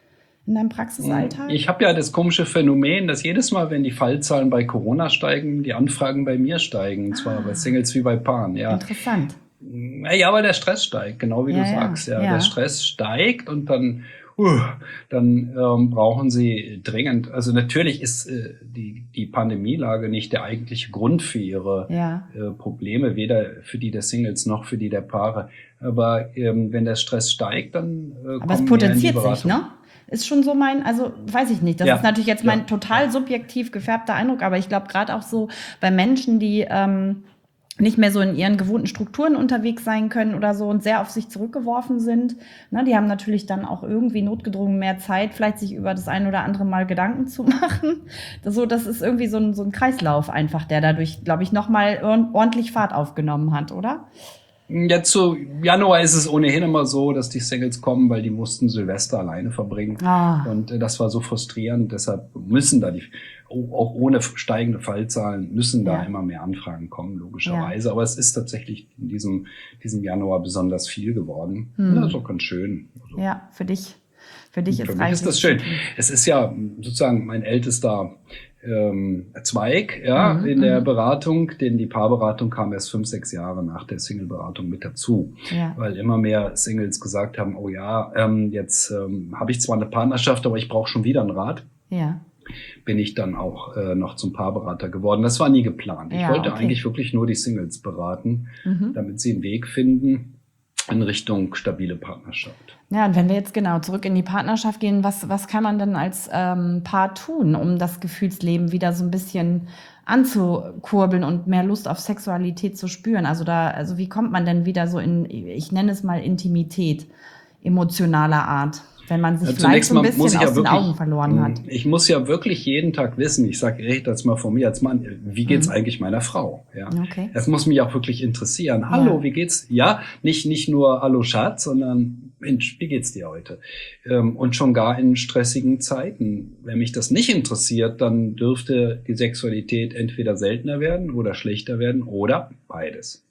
In deinem Praxisalltag? Ich habe ja das komische Phänomen, dass jedes Mal, wenn die Fallzahlen bei Corona steigen, die Anfragen bei mir steigen. Und zwar Ah. bei Singles wie bei Paaren. Ja, Interessant. ja, weil der Stress steigt, genau wie Ja, du ja, sagst. Ja, ja. der Stress steigt und dann, uh, dann ähm, brauchen sie dringend. Also natürlich ist äh, die die Pandemielage nicht der eigentliche Grund für ihre Ja. äh, Probleme, weder für die der Singles noch für die der Paare. Aber ähm, wenn der Stress steigt, dann äh, Aber es kommen mehr in die potenziert sich, Beratung. ne? Ist schon so mein, also weiß ich nicht. Das Ja. ist natürlich jetzt mein Ja. total subjektiv gefärbter Eindruck, aber ich glaube gerade auch so bei Menschen, die ähm, nicht mehr so in ihren gewohnten Strukturen unterwegs sein können oder so und sehr auf sich zurückgeworfen sind, ne, die haben natürlich dann auch irgendwie notgedrungen mehr Zeit, vielleicht sich über das ein oder andere Mal Gedanken zu machen. Das, so, das ist irgendwie so ein, so ein Kreislauf einfach, der dadurch, glaube ich, nochmal ordentlich Fahrt aufgenommen hat, oder? Jetzt zu Januar ist es ohnehin immer so, dass die Singles kommen, weil die mussten Silvester alleine verbringen. Ah. Und äh, das war so frustrierend. Deshalb müssen da die, auch ohne steigende Fallzahlen, müssen da Ja. immer mehr Anfragen kommen, logischerweise. Aber es ist tatsächlich in diesem, diesem Januar besonders viel geworden. Hm. Ja, ist auch ganz schön. Also, Ja, für dich. Für dich ist für mich reichlich ist das zu schön. tun. Es ist ja sozusagen mein ältester ähm, Zweig, ja, Mhm, in der mhm. Beratung, denn die Paarberatung kam erst fünf, sechs Jahre nach der Single-Beratung mit dazu, Ja. weil immer mehr Singles gesagt haben, oh ja, ähm, jetzt ähm, habe ich zwar eine Partnerschaft, aber ich brauche schon wieder einen Rat. Ja. Bin ich dann auch äh, noch zum Paarberater geworden. Das war nie geplant. Ich Ja, wollte okay. eigentlich wirklich nur die Singles beraten, Mhm. damit sie einen Weg finden in Richtung stabile Partnerschaft. Ja, und wenn wir jetzt genau zurück in die Partnerschaft gehen, was, was kann man denn als ähm, Paar tun, um das Gefühlsleben wieder so ein bisschen anzukurbeln und mehr Lust auf Sexualität zu spüren? Also da, also wie kommt man denn wieder so in, ich nenne es mal Intimität, emotionaler Art, wenn man sich Ja, vielleicht zunächst so ein mal muss bisschen ich aus ja den wirklich, Augen verloren hat? Ich muss ja wirklich jeden Tag wissen, ich sage, ich das mal von mir als Mann, wie geht's Mhm. eigentlich meiner Frau? Ja. Okay. Es muss mich auch wirklich interessieren. Hallo, Ja. wie geht's? Ja, nicht, nicht nur Hallo Schatz, sondern Mensch, wie geht's dir heute? Ähm, und schon gar in stressigen Zeiten. Wenn mich das nicht interessiert, dann dürfte die Sexualität entweder seltener werden oder schlechter werden oder beides.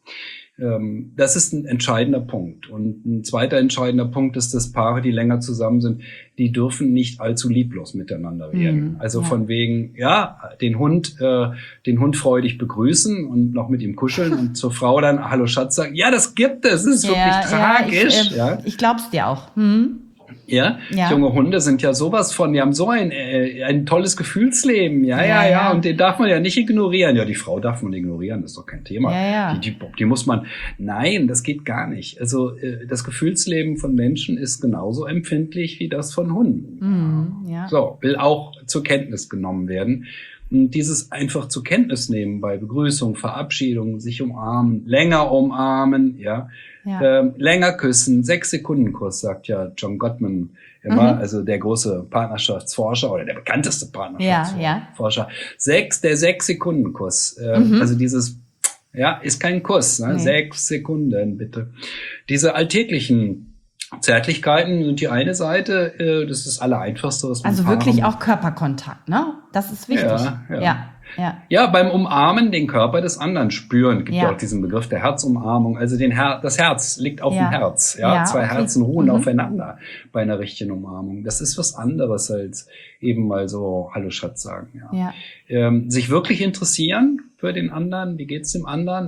Ähm, das ist ein entscheidender Punkt. Und ein zweiter entscheidender Punkt ist, dass Paare, die länger zusammen sind, die dürfen nicht allzu lieblos miteinander werden. Mhm, Also ja. von wegen, ja, den Hund, äh, den Hund freudig begrüßen und noch mit ihm kuscheln und zur Frau dann Hallo Schatz sagen. Ja, das gibt es. Es ist wirklich tragisch. Ich, äh, ja. ich glaub's dir auch. Hm? Ja? Ja. Junge Hunde sind ja sowas von, die haben so ein, äh, ein tolles Gefühlsleben. Ja, Ja, ja, ja, ja. Und den darf man ja nicht ignorieren. Ja, die Frau darf man ignorieren, das ist doch kein Thema. Ja, ja. Die, die, die muss man, nein, das geht gar nicht. Also äh, das Gefühlsleben von Menschen ist genauso empfindlich wie das von Hunden. Mhm, ja. So, will auch zur Kenntnis genommen werden. Und dieses einfach zur Kenntnis nehmen bei Begrüßung, Verabschiedung, sich umarmen, länger umarmen, ja, Ja. ähm, länger küssen, sechs Sekunden Kuss, sagt ja John Gottman immer, Mhm. also der große Partnerschaftsforscher oder der bekannteste Partnerschaftsforscher. Ja, ja. Sechs, der sechs Sekunden Kuss, äh, Mhm. also dieses, ja, ist kein Kuss, ne? Nee. Sechs Sekunden bitte. Diese alltäglichen Zärtlichkeiten sind die eine Seite, äh, das ist das Allereinfachste, was man Also Paaren- wirklich auch Körperkontakt, ne? Das ist wichtig. Ja, ja. ja. ja. Ja, beim Umarmen den Körper des anderen spüren. Gibt ja, Ja. auch diesen Begriff der Herzumarmung. Also den Her das Herz liegt auf Ja. dem Herz. Ja, Ja, zwei okay. Herzen ruhen Mhm. aufeinander bei einer richtigen Umarmung. Das ist was anderes als eben mal so Hallo Schatz sagen. Ja. Ja. Ähm, sich wirklich interessieren für den anderen. Wie geht's dem anderen?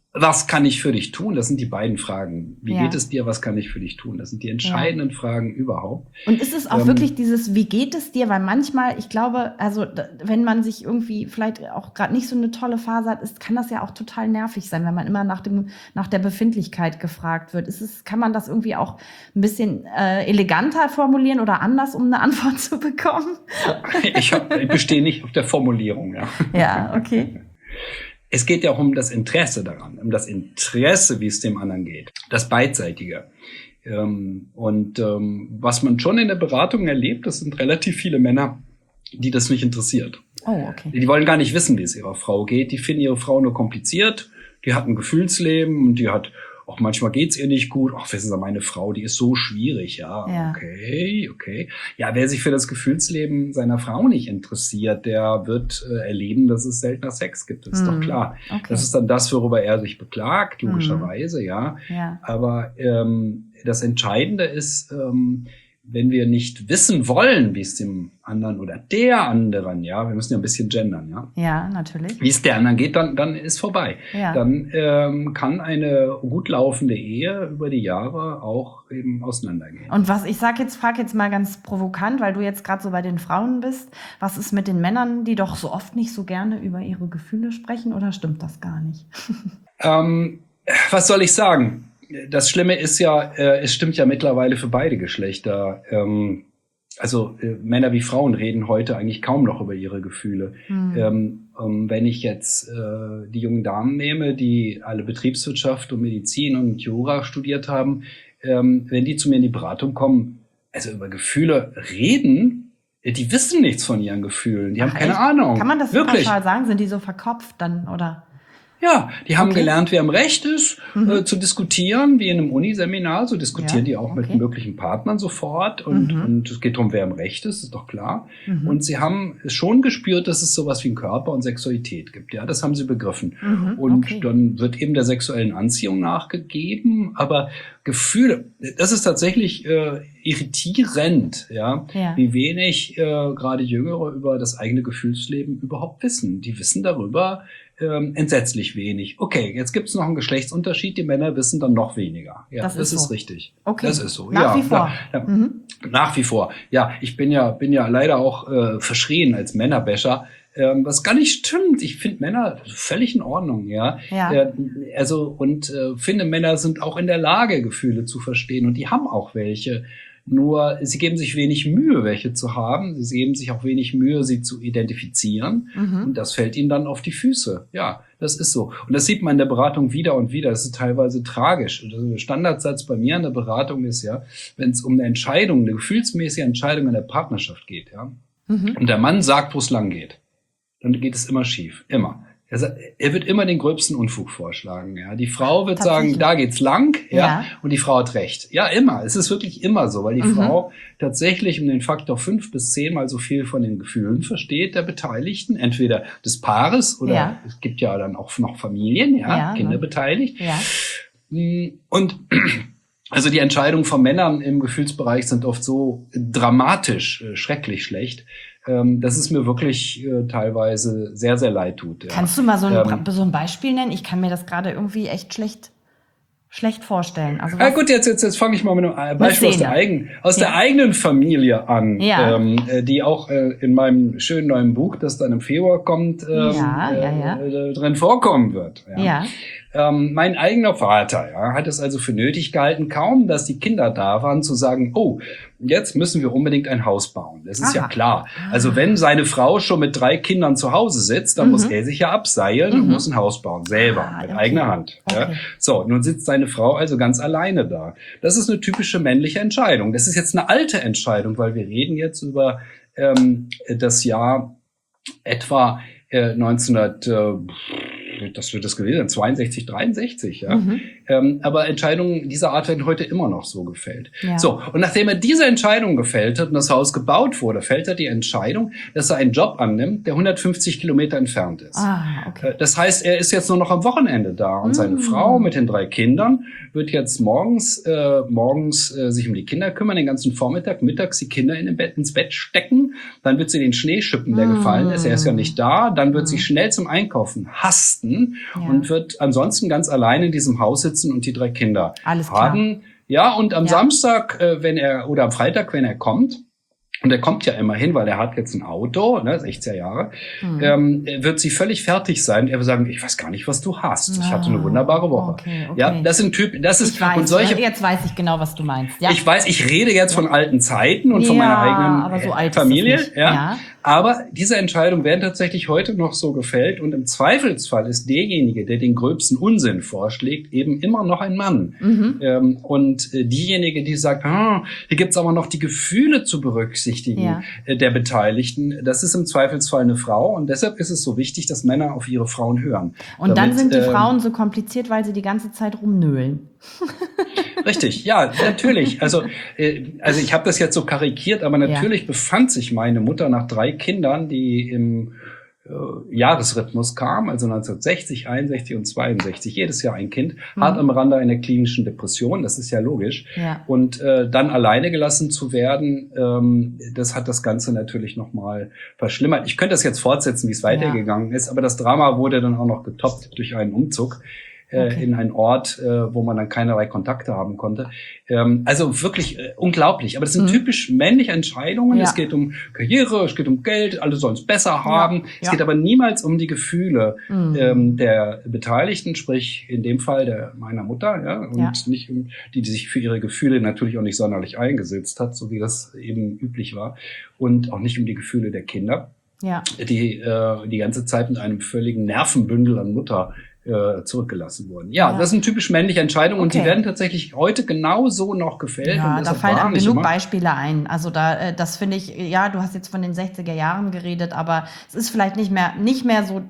was kann ich für dich tun? Das sind die beiden Fragen. Wie Ja. geht es dir? Was kann ich für dich tun? Das sind die entscheidenden Fragen überhaupt. Und ist es auch Ähm, wirklich dieses, wie geht es dir? Weil manchmal, ich glaube, also d- wenn man sich irgendwie vielleicht auch gerade nicht so eine tolle Phase hat, ist, kann das ja auch total nervig sein, wenn man immer nach dem nach der Befindlichkeit gefragt wird. Ist es, kann man das irgendwie auch ein bisschen äh, eleganter formulieren oder anders, um eine Antwort zu bekommen? Ich, hab, ich bestehe nicht auf der Formulierung. Ja. Ja, okay. Es geht ja auch um das Interesse daran, um das Interesse, wie es dem anderen geht, das Beidseitige. Ähm, und ähm, was man schon in der Beratung erlebt, das sind relativ viele Männer, die das nicht interessiert. Oh, okay. Die wollen gar nicht wissen, wie es ihrer Frau geht. Die finden ihre Frau nur kompliziert. Die hat ein Gefühlsleben und die hat, auch manchmal geht's ihr nicht gut. Ach, wissen Sie, meine Frau, die ist so schwierig. Ja, Ja. okay, okay. Ja, wer sich für das Gefühlsleben seiner Frau nicht interessiert, der wird äh, erleben, dass es seltener Sex gibt. Das ist Hm, doch klar. okay. Das ist dann das, worüber er sich beklagt, logischerweise, ja. Ja. Aber ähm, das Entscheidende ist, ähm, wenn wir nicht wissen wollen, wie es dem anderen oder der anderen, ja, wir müssen ja ein bisschen gendern, ja, Ja, natürlich. wie es der anderen geht, dann, dann ist vorbei. Ja. Dann ähm, kann eine gut laufende Ehe über die Jahre auch eben auseinandergehen. Und was ich sag jetzt, frage jetzt mal ganz provokant, weil du jetzt gerade so bei den Frauen bist, was ist mit den Männern, die doch so oft nicht so gerne über ihre Gefühle sprechen, oder stimmt das gar nicht? Ähm, was soll ich sagen? Das Schlimme ist ja, äh, es stimmt ja mittlerweile für beide Geschlechter. Ähm, also äh, Männer wie Frauen reden heute eigentlich kaum noch über ihre Gefühle. Hm. Ähm, ähm, wenn ich jetzt äh, die jungen Damen nehme, die alle Betriebswirtschaft und Medizin und Jura studiert haben, ähm, wenn die zu mir in die Beratung kommen, also über Gefühle reden, äh, die wissen nichts von ihren Gefühlen. Die haben Ach, keine echt? Ahnung. Kann man das so Wirklich? pauschal sagen? Sind die so verkopft dann, oder? Ja, die haben Okay. gelernt, wer im Recht ist, Mhm. äh, zu diskutieren, wie in einem Uniseminar. So diskutieren Ja, die auch okay. mit möglichen Partnern sofort. Und, Mhm. und es geht darum, wer im Recht ist, ist doch klar. Mhm. Und sie haben schon gespürt, dass es sowas wie einen Körper und Sexualität gibt. Ja, das haben sie begriffen. Mhm, Und okay. dann wird eben der sexuellen Anziehung nachgegeben. Aber Gefühle, das ist tatsächlich äh, irritierend, ja, Ja. wie wenig äh, gerade Jüngere über das eigene Gefühlsleben überhaupt wissen. Die wissen darüber ähm, entsetzlich wenig. Okay, jetzt gibt es noch einen Geschlechtsunterschied. Die Männer wissen dann noch weniger. Ja, Das das, ist ist so. richtig. Okay. Das ist so. Nach ja, wie vor. Ja, ja. Mhm. Nach wie vor. Ja, ich bin ja, bin ja leider auch äh, verschrien als Männerbäscher. Ähm, was gar nicht stimmt. Ich finde Männer völlig in Ordnung, ja. Ja. Äh, also, und äh, finde, Männer sind auch in der Lage, Gefühle zu verstehen. Und die haben auch welche. Nur, sie geben sich wenig Mühe, welche zu haben. Sie geben sich auch wenig Mühe, sie zu identifizieren. Mhm. Und das fällt ihnen dann auf die Füße. Ja, das ist so. Und das sieht man in der Beratung wieder und wieder. Das ist teilweise tragisch. Und der Standardsatz bei mir in der Beratung ist ja, wenn es um eine Entscheidung, eine gefühlsmäßige Entscheidung in der Partnerschaft geht, ja, Mhm. und der Mann sagt, wo es lang geht, dann geht es immer schief. Immer. Er, sa- er wird immer den gröbsten Unfug vorschlagen. Ja. Die Frau wird sagen, Tatsächlich. da geht's lang, ja, Ja. und die Frau hat recht. Ja, immer. Es ist wirklich immer so, weil die Mhm. Frau tatsächlich um den Faktor fünf bis zehnmal so viel von den Gefühlen versteht der Beteiligten, entweder des Paares oder Ja. es gibt ja dann auch noch Familien, ja, Ja, Kinder ne? beteiligt. Ja. Und also die Entscheidungen von Männern im Gefühlsbereich sind oft so dramatisch, äh, schrecklich schlecht, ähm, dass es mir wirklich äh, teilweise sehr, sehr leid tut. Ja. Kannst du mal so ein, Ähm, so ein Beispiel nennen? Ich kann mir das gerade irgendwie echt schlecht, schlecht vorstellen. Also Ah, was, gut, jetzt, jetzt, jetzt fange ich mal mit einem Beispiel aus, Szene. der, eigen, aus Ja. der eigenen Familie an, Ja. ähm, äh, die auch äh, in meinem schönen neuen Buch, das dann im Februar kommt, ähm, Ja, ja, ja. Äh, drin vorkommen wird. ja. Ähm, mein eigener Vater ja, hat es also für nötig gehalten, kaum dass die Kinder da waren, zu sagen, oh, jetzt müssen wir unbedingt ein Haus bauen. Das ist Aha. ja klar. Also wenn seine Frau schon mit drei Kindern zu Hause sitzt, dann Mhm. muss er sich ja abseilen und Mhm. muss ein Haus bauen, selber, Ah, mit okay. eigener Hand. Ja. Okay. So, nun sitzt seine Frau also ganz alleine da. Das ist eine typische männliche Entscheidung. Das ist jetzt eine alte Entscheidung, weil wir reden jetzt über ähm, das Jahr etwa äh, neunzehnhundert, äh, das wird das gewesen sein, zweiundsechzig, dreiundsechzig, ja. Mhm. Ähm, aber Entscheidungen dieser Art werden heute immer noch so gefällt. Ja. So, und nachdem er diese Entscheidung gefällt hat und das Haus gebaut wurde, fällt er die Entscheidung, dass er einen Job annimmt, der hundertfünfzig Kilometer entfernt ist. Ah, okay. Äh, Das heißt, er ist jetzt nur noch am Wochenende da und seine Mm. Frau mit den drei Kindern wird jetzt morgens äh, morgens äh, sich um die Kinder kümmern, den ganzen Vormittag, mittags die Kinder in den Bett, ins Bett stecken, dann wird sie den Schnee schippen, der Mm. gefallen ist, er ist ja nicht da, dann wird sie schnell zum Einkaufen hasten, leisten ja. und wird ansonsten ganz allein in diesem Haus sitzen und die drei Kinder Alles klar. haben. Ja, und am Ja. Samstag, äh, wenn er, oder am Freitag, wenn er kommt, und er kommt ja immer hin, weil er hat jetzt ein Auto, ne, sechzehn Jahre, Mhm. ähm, wird sie völlig fertig sein. Er wird sagen, ich weiß gar nicht, was du hast. Ich hatte eine wunderbare Woche. Okay, okay. Ja, das sind Typen, das ist, Ich weiß, und solche, jetzt weiß ich genau, was du meinst. Ja. ich weiß, ich rede jetzt von alten Zeiten und von Ja, meiner eigenen aber so äh, alt ist es Familie. nicht. Ja. Ja. Aber diese Entscheidungen werden tatsächlich heute noch so gefällt. Und im Zweifelsfall ist derjenige, der den gröbsten Unsinn vorschlägt, eben immer noch ein Mann. Mhm. Ähm, und äh, diejenige, die sagt, ah, hier gibt's aber noch die Gefühle zu berücksichtigen Ja. äh, der Beteiligten, das ist im Zweifelsfall eine Frau. Und deshalb ist es so wichtig, dass Männer auf ihre Frauen hören. Und dann Damit, sind die ähm, Frauen so kompliziert, weil sie die ganze Zeit rumnöhlen. Richtig, ja, natürlich. Also, äh, also ich habe das jetzt so karikiert, aber natürlich ja. befand sich meine Mutter nach drei Kindern, die im äh, Jahresrhythmus kamen, also neunzehnhundertsechzig, einundsechzig und zweiundsechzig, jedes Jahr ein Kind, mhm. hart am Rande einer klinischen Depression, das ist ja logisch. Ja. Und äh, dann alleine gelassen zu werden, ähm, das hat das Ganze natürlich nochmal verschlimmert. Ich könnte das jetzt fortsetzen, wie es weitergegangen ja. ist, aber das Drama wurde dann auch noch getoppt durch einen Umzug. Okay. In einen Ort, äh, wo man dann keinerlei Kontakte haben konnte. Ähm, also wirklich äh, unglaublich. Aber das sind mhm. typisch männliche Entscheidungen. Ja. Es geht um Karriere, es geht um Geld, alle sollen es besser haben. Ja. Es ja. geht aber niemals um die Gefühle mhm. ähm, der Beteiligten, sprich in dem Fall der meiner Mutter, ja, und ja. nicht um die, die sich für ihre Gefühle natürlich auch nicht sonderlich eingesetzt hat, so wie das eben üblich war, und auch nicht um die Gefühle der Kinder, ja. die äh, die ganze Zeit mit einem völligen Nervenbündel an Mutter zurückgelassen wurden. Ja, ja, das sind typisch männliche Entscheidungen, okay. und die werden tatsächlich heute genauso noch gefällt. Ja, und da fallen auch genug immer. Beispiele ein. Also da, das finde ich, ja, du hast jetzt von den sechziger Jahren geredet, aber es ist vielleicht nicht mehr, nicht mehr so,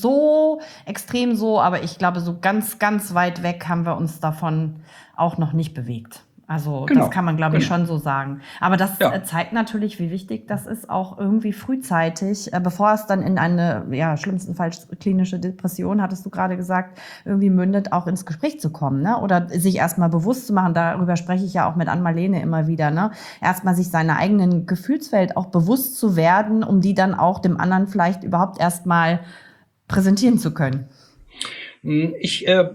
so extrem so, aber ich glaube, so ganz, ganz weit weg haben wir uns davon auch noch nicht bewegt. Also genau, das kann man, glaube ich, genau. schon so sagen. Aber das ja. zeigt natürlich, wie wichtig das ist, auch irgendwie frühzeitig, äh, bevor es dann in eine, ja, schlimmstenfalls klinische Depression, hattest du gerade gesagt, irgendwie mündet, auch ins Gespräch zu kommen, ne? Oder sich erstmal bewusst zu machen, darüber spreche ich ja auch mit Ann-Marlene immer wieder, ne? Erstmal sich seiner eigenen Gefühlswelt auch bewusst zu werden, um die dann auch dem anderen vielleicht überhaupt erstmal präsentieren zu können. Ich, äh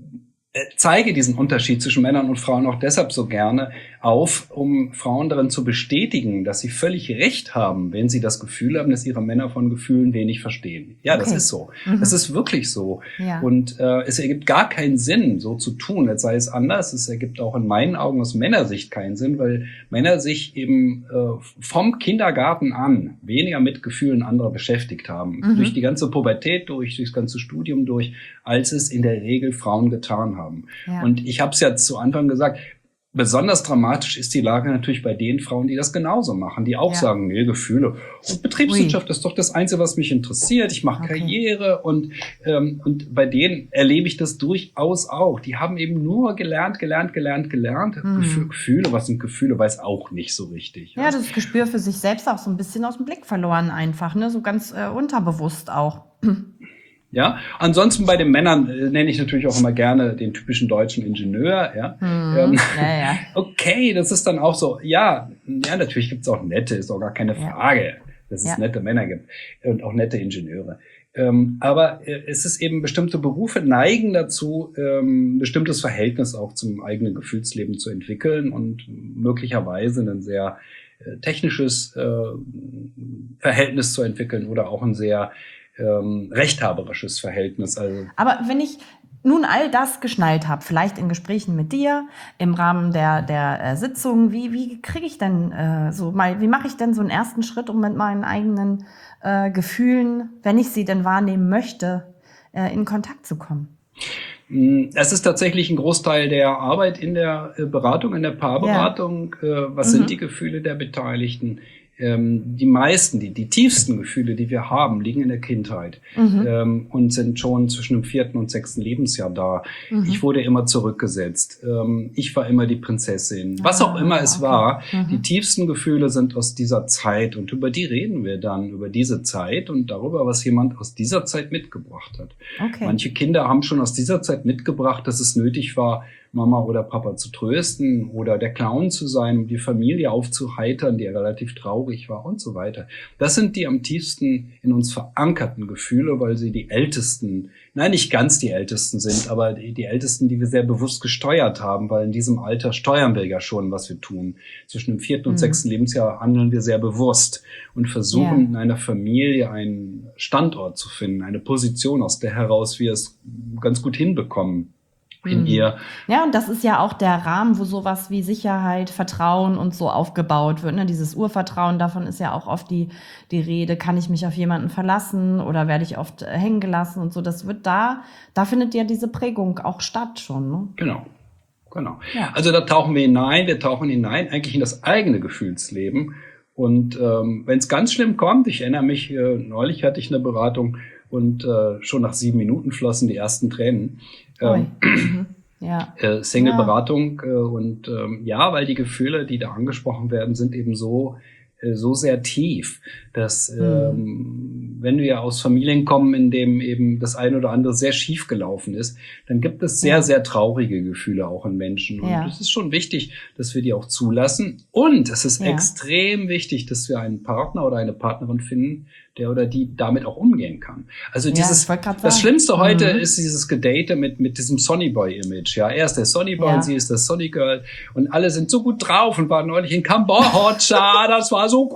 zeige diesen Unterschied zwischen Männern und Frauen auch deshalb so gerne auf, um Frauen darin zu bestätigen, dass sie völlig recht haben, wenn sie das Gefühl haben, dass ihre Männer von Gefühlen wenig verstehen. Ja, okay. Das ist so. Mhm. Das ist wirklich so. Ja. Und äh, es ergibt gar keinen Sinn, so zu tun, als sei es anders. Es ergibt auch in meinen Augen aus Männersicht keinen Sinn, weil Männer sich eben äh, vom Kindergarten an weniger mit Gefühlen anderer beschäftigt haben. Mhm. Durch die ganze Pubertät durch, durch das ganze Studium durch, als es in der Regel Frauen getan haben. Ja. Und ich habe es ja zu Anfang gesagt, besonders dramatisch ist die Lage natürlich bei den Frauen, die das genauso machen, die auch ja. sagen, nee, Gefühle. Und Betriebswirtschaft Ui. ist doch das Einzige, was mich interessiert. Ich mache okay. Karriere und ähm, und bei denen erlebe ich das durchaus auch. Die haben eben nur gelernt, gelernt, gelernt, gelernt. Mhm. Gefühle, was sind Gefühle, weiß auch nicht so richtig. Ja, das Gespür für sich selbst auch so ein bisschen aus dem Blick verloren einfach, ne, so ganz äh, unterbewusst auch. Ja, ansonsten bei den Männern äh, nenne ich natürlich auch immer gerne den typischen deutschen Ingenieur. Ja, hm, ähm, ja, ja. Okay, das ist dann auch so. Ja, ja, natürlich gibt's auch nette, ist auch gar keine Frage, ja. dass es ja. nette Männer gibt und auch nette Ingenieure. Ähm, aber äh, es ist eben, bestimmte Berufe neigen dazu, ähm, ein bestimmtes Verhältnis auch zum eigenen Gefühlsleben zu entwickeln und möglicherweise ein sehr äh, technisches äh, Verhältnis zu entwickeln oder auch ein sehr Ähm, rechthaberisches Verhältnis. Also. Aber wenn ich nun all das geschnallt habe, vielleicht in Gesprächen mit dir, im Rahmen der der äh, Sitzung, wie wie kriege ich denn äh, so mal, wie mache ich denn so einen ersten Schritt, um mit meinen eigenen äh, Gefühlen, wenn ich sie denn wahrnehmen möchte, äh, in Kontakt zu kommen? Es ist tatsächlich ein Großteil der Arbeit in der Beratung, in der Paarberatung. Ja. Äh, was mhm. sind die Gefühle der Beteiligten? Ähm, die meisten, die, die tiefsten Gefühle, die wir haben, liegen in der Kindheit mhm. ähm, und sind schon zwischen dem vierten und sechsten Lebensjahr da. Mhm. Ich wurde immer zurückgesetzt. Ähm, ich war immer die Prinzessin. Was auch immer es okay. war, mhm. die tiefsten Gefühle sind aus dieser Zeit und über die reden wir dann, über diese Zeit und darüber, was jemand aus dieser Zeit mitgebracht hat. Okay. Manche Kinder haben schon aus dieser Zeit mitgebracht, dass es nötig war, Mama oder Papa zu trösten oder der Clown zu sein, um die Familie aufzuheitern, die relativ traurig war und so weiter. Das sind die am tiefsten in uns verankerten Gefühle, weil sie die ältesten, nein, nicht ganz die ältesten sind, aber die, die ältesten, die wir sehr bewusst gesteuert haben, weil in diesem Alter steuern wir ja schon, was wir tun. Zwischen dem vierten und mhm. sechsten Lebensjahr handeln wir sehr bewusst und versuchen ja. in einer Familie einen Standort zu finden, eine Position, aus der heraus wir es ganz gut hinbekommen. In ihr. Ja, und das ist ja auch der Rahmen, wo sowas wie Sicherheit, Vertrauen und so aufgebaut wird. Ne? Dieses Urvertrauen, davon ist ja auch oft die, die Rede, kann ich mich auf jemanden verlassen oder werde ich oft hängen gelassen und so. Das wird da, da findet ja diese Prägung auch statt schon. Ne? Genau, genau. Ja. Also da tauchen wir hinein, wir tauchen hinein eigentlich in das eigene Gefühlsleben. Und ähm, wenn es ganz schlimm kommt, ich erinnere mich, äh, neulich hatte ich eine Beratung und äh, schon nach sieben Minuten flossen die ersten Tränen. Ähm, mhm. ja. äh, Single-Beratung ja. äh, und ähm, ja, weil die Gefühle, die da angesprochen werden, sind eben so äh, so sehr tief, dass mhm. ähm, wenn wir aus Familien kommen, in dem eben das eine oder andere sehr schief gelaufen ist, dann gibt es sehr, ja. sehr traurige Gefühle auch in Menschen. Und ja. es ist schon wichtig, dass wir die auch zulassen. Und es ist ja. extrem wichtig, dass wir einen Partner oder eine Partnerin finden, der oder die damit auch umgehen kann. Also dieses, ja, das Schlimmste heute mhm. ist dieses Gedate mit, mit diesem Sonnyboy-Image. Ja, er ist der Sonnyboy ja. und sie ist das Sonnygirl und alle sind so gut drauf und waren neulich in Kambodscha, das war so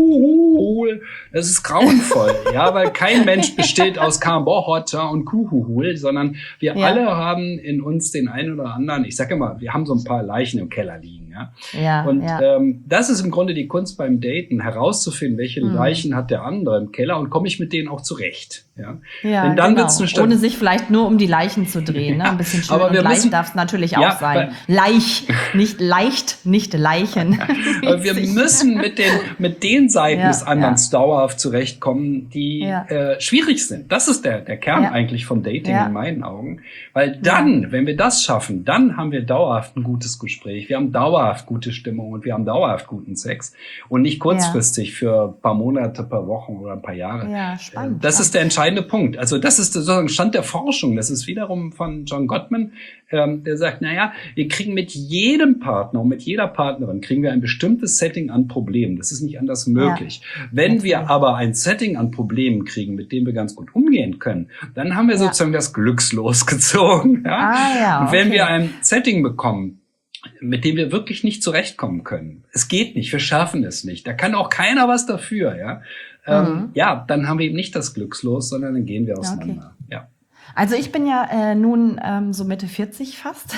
cool. Das ist grauenvoll, ja, weil kein Mensch besteht aus Kambodscha und Kuhuhul, sondern wir ja. alle haben in uns den einen oder anderen, ich sage immer, wir haben so ein paar Leichen im Keller liegen. Ja, ja und ja. Ähm, das ist im Grunde die Kunst beim Daten, herauszufinden, welche mhm. Leichen hat der andere im Keller und komme ich mit denen auch zurecht. Ja, ja Denn dann genau. wird's eine Stadt- ohne sich vielleicht nur um die Leichen zu drehen. Ne? Ein bisschen schön aber und wir leicht müssen, darf es natürlich ja, auch sein. Leich, nicht leicht, nicht Leichen. Aber wir müssen mit den, mit den Seiten ja, des anderen ja. dauerhaft zurechtkommen, die ja. äh, schwierig sind. Das ist der, der Kern ja. eigentlich von Dating ja. in meinen Augen. Weil dann, ja. wenn wir das schaffen, dann haben wir dauerhaft ein gutes Gespräch. Wir haben dauerhaft gute Stimmung und wir haben dauerhaft guten Sex. Und nicht kurzfristig ja. für ein paar Monate, ein paar Wochen oder ein paar Jahre. Ja, spannend. Das ist der entscheidende Punkt. Also das ist sozusagen Stand der Forschung. Das ist wiederum von John Gottman, ähm, der sagt, naja, wir kriegen mit jedem Partner und mit jeder Partnerin kriegen wir ein bestimmtes Setting an Problemen. Das ist nicht anders möglich. Ja. Wenn okay. wir aber ein Setting an Problemen kriegen, mit dem wir ganz gut umgehen können, dann haben wir ja. sozusagen das Glückslos gezogen. Ja? Ah, ja, okay. Und wenn wir ein Setting bekommen, mit dem wir wirklich nicht zurechtkommen können. Es geht nicht, wir schaffen es nicht. Da kann auch keiner was dafür, ja. Ähm, mhm. Ja, dann haben wir eben nicht das Glückslos, sondern dann gehen wir auseinander. Okay. Ja. Also ich bin ja äh, nun ähm, so Mitte vierzig fast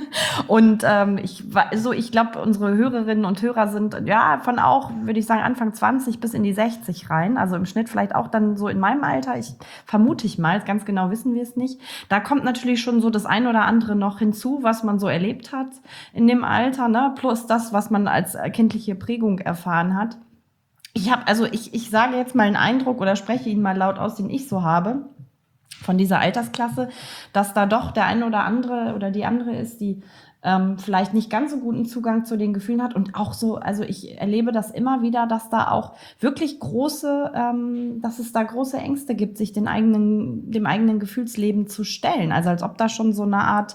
und ähm, ich so ich glaube unsere Hörerinnen und Hörer sind ja von auch, würde ich sagen, Anfang zwanzig bis in die sechzig rein, also im Schnitt vielleicht auch dann so in meinem Alter, ich vermute ich mal, ganz genau wissen wir es nicht. Da kommt natürlich schon so das ein oder andere noch hinzu, was man so erlebt hat in dem Alter, ne, plus das, was man als kindliche Prägung erfahren hat. Ich habe also ich ich sage jetzt mal einen Eindruck oder spreche ihn mal laut aus, den ich so habe. Von dieser Altersklasse, dass da doch der eine oder andere oder die andere ist, die ähm, vielleicht nicht ganz so guten Zugang zu den Gefühlen hat und auch so, also ich erlebe das immer wieder, dass da auch wirklich große, ähm, dass es da große Ängste gibt, sich den eigenen, dem eigenen Gefühlsleben zu stellen. Also als ob da schon so eine Art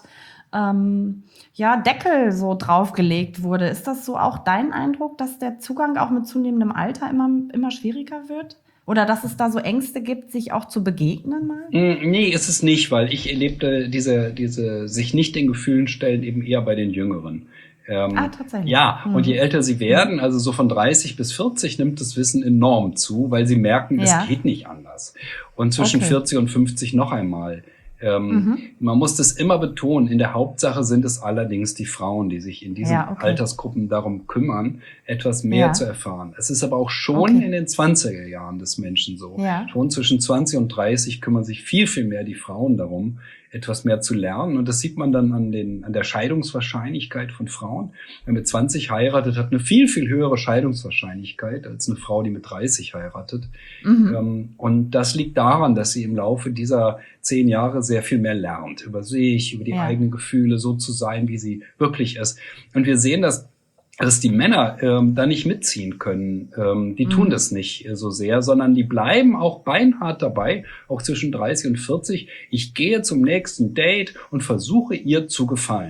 ähm, ja, Deckel so draufgelegt wurde. Ist das so auch dein Eindruck, dass der Zugang auch mit zunehmendem Alter immer, immer schwieriger wird? Oder dass es da so Ängste gibt, sich auch zu begegnen mal? Nee, ist es nicht, weil ich erlebte diese, diese sich nicht den Gefühlen stellen eben eher bei den Jüngeren. Ähm, ah, tatsächlich. Ja, mhm. und je älter sie werden, also so von dreißig bis vierzig, nimmt das Wissen enorm zu, weil sie merken, ja. es geht nicht anders. Und zwischen okay. vierzig und fünfzig noch einmal. Ähm, mhm. Man muss das immer betonen. In der Hauptsache sind es allerdings die Frauen, die sich in diesen ja, okay. Altersgruppen darum kümmern, etwas mehr ja. zu erfahren. Es ist aber auch schon okay. in den zwanziger Jahren des Menschen so. Ja. Schon zwischen zwanzig und dreißig kümmern sich viel, viel mehr die Frauen darum, etwas mehr zu lernen. Und das sieht man dann an den, an der Scheidungswahrscheinlichkeit von Frauen. Wer mit zwanzig heiratet, hat eine viel, viel höhere Scheidungswahrscheinlichkeit als eine Frau, die mit dreißig heiratet. Mhm. Ähm, und das liegt daran, dass sie im Laufe dieser zehn Jahre sehr viel mehr lernt. Über sich, über die ja. eigenen Gefühle, so zu sein, wie sie wirklich ist. Und wir sehen, dass dass die Männer ähm, da nicht mitziehen können. Ähm, die mhm. tun das nicht äh, so sehr, sondern die bleiben auch beinhart dabei, auch zwischen dreißig und vierzig. Ich gehe zum nächsten Date und versuche ihr zu gefallen.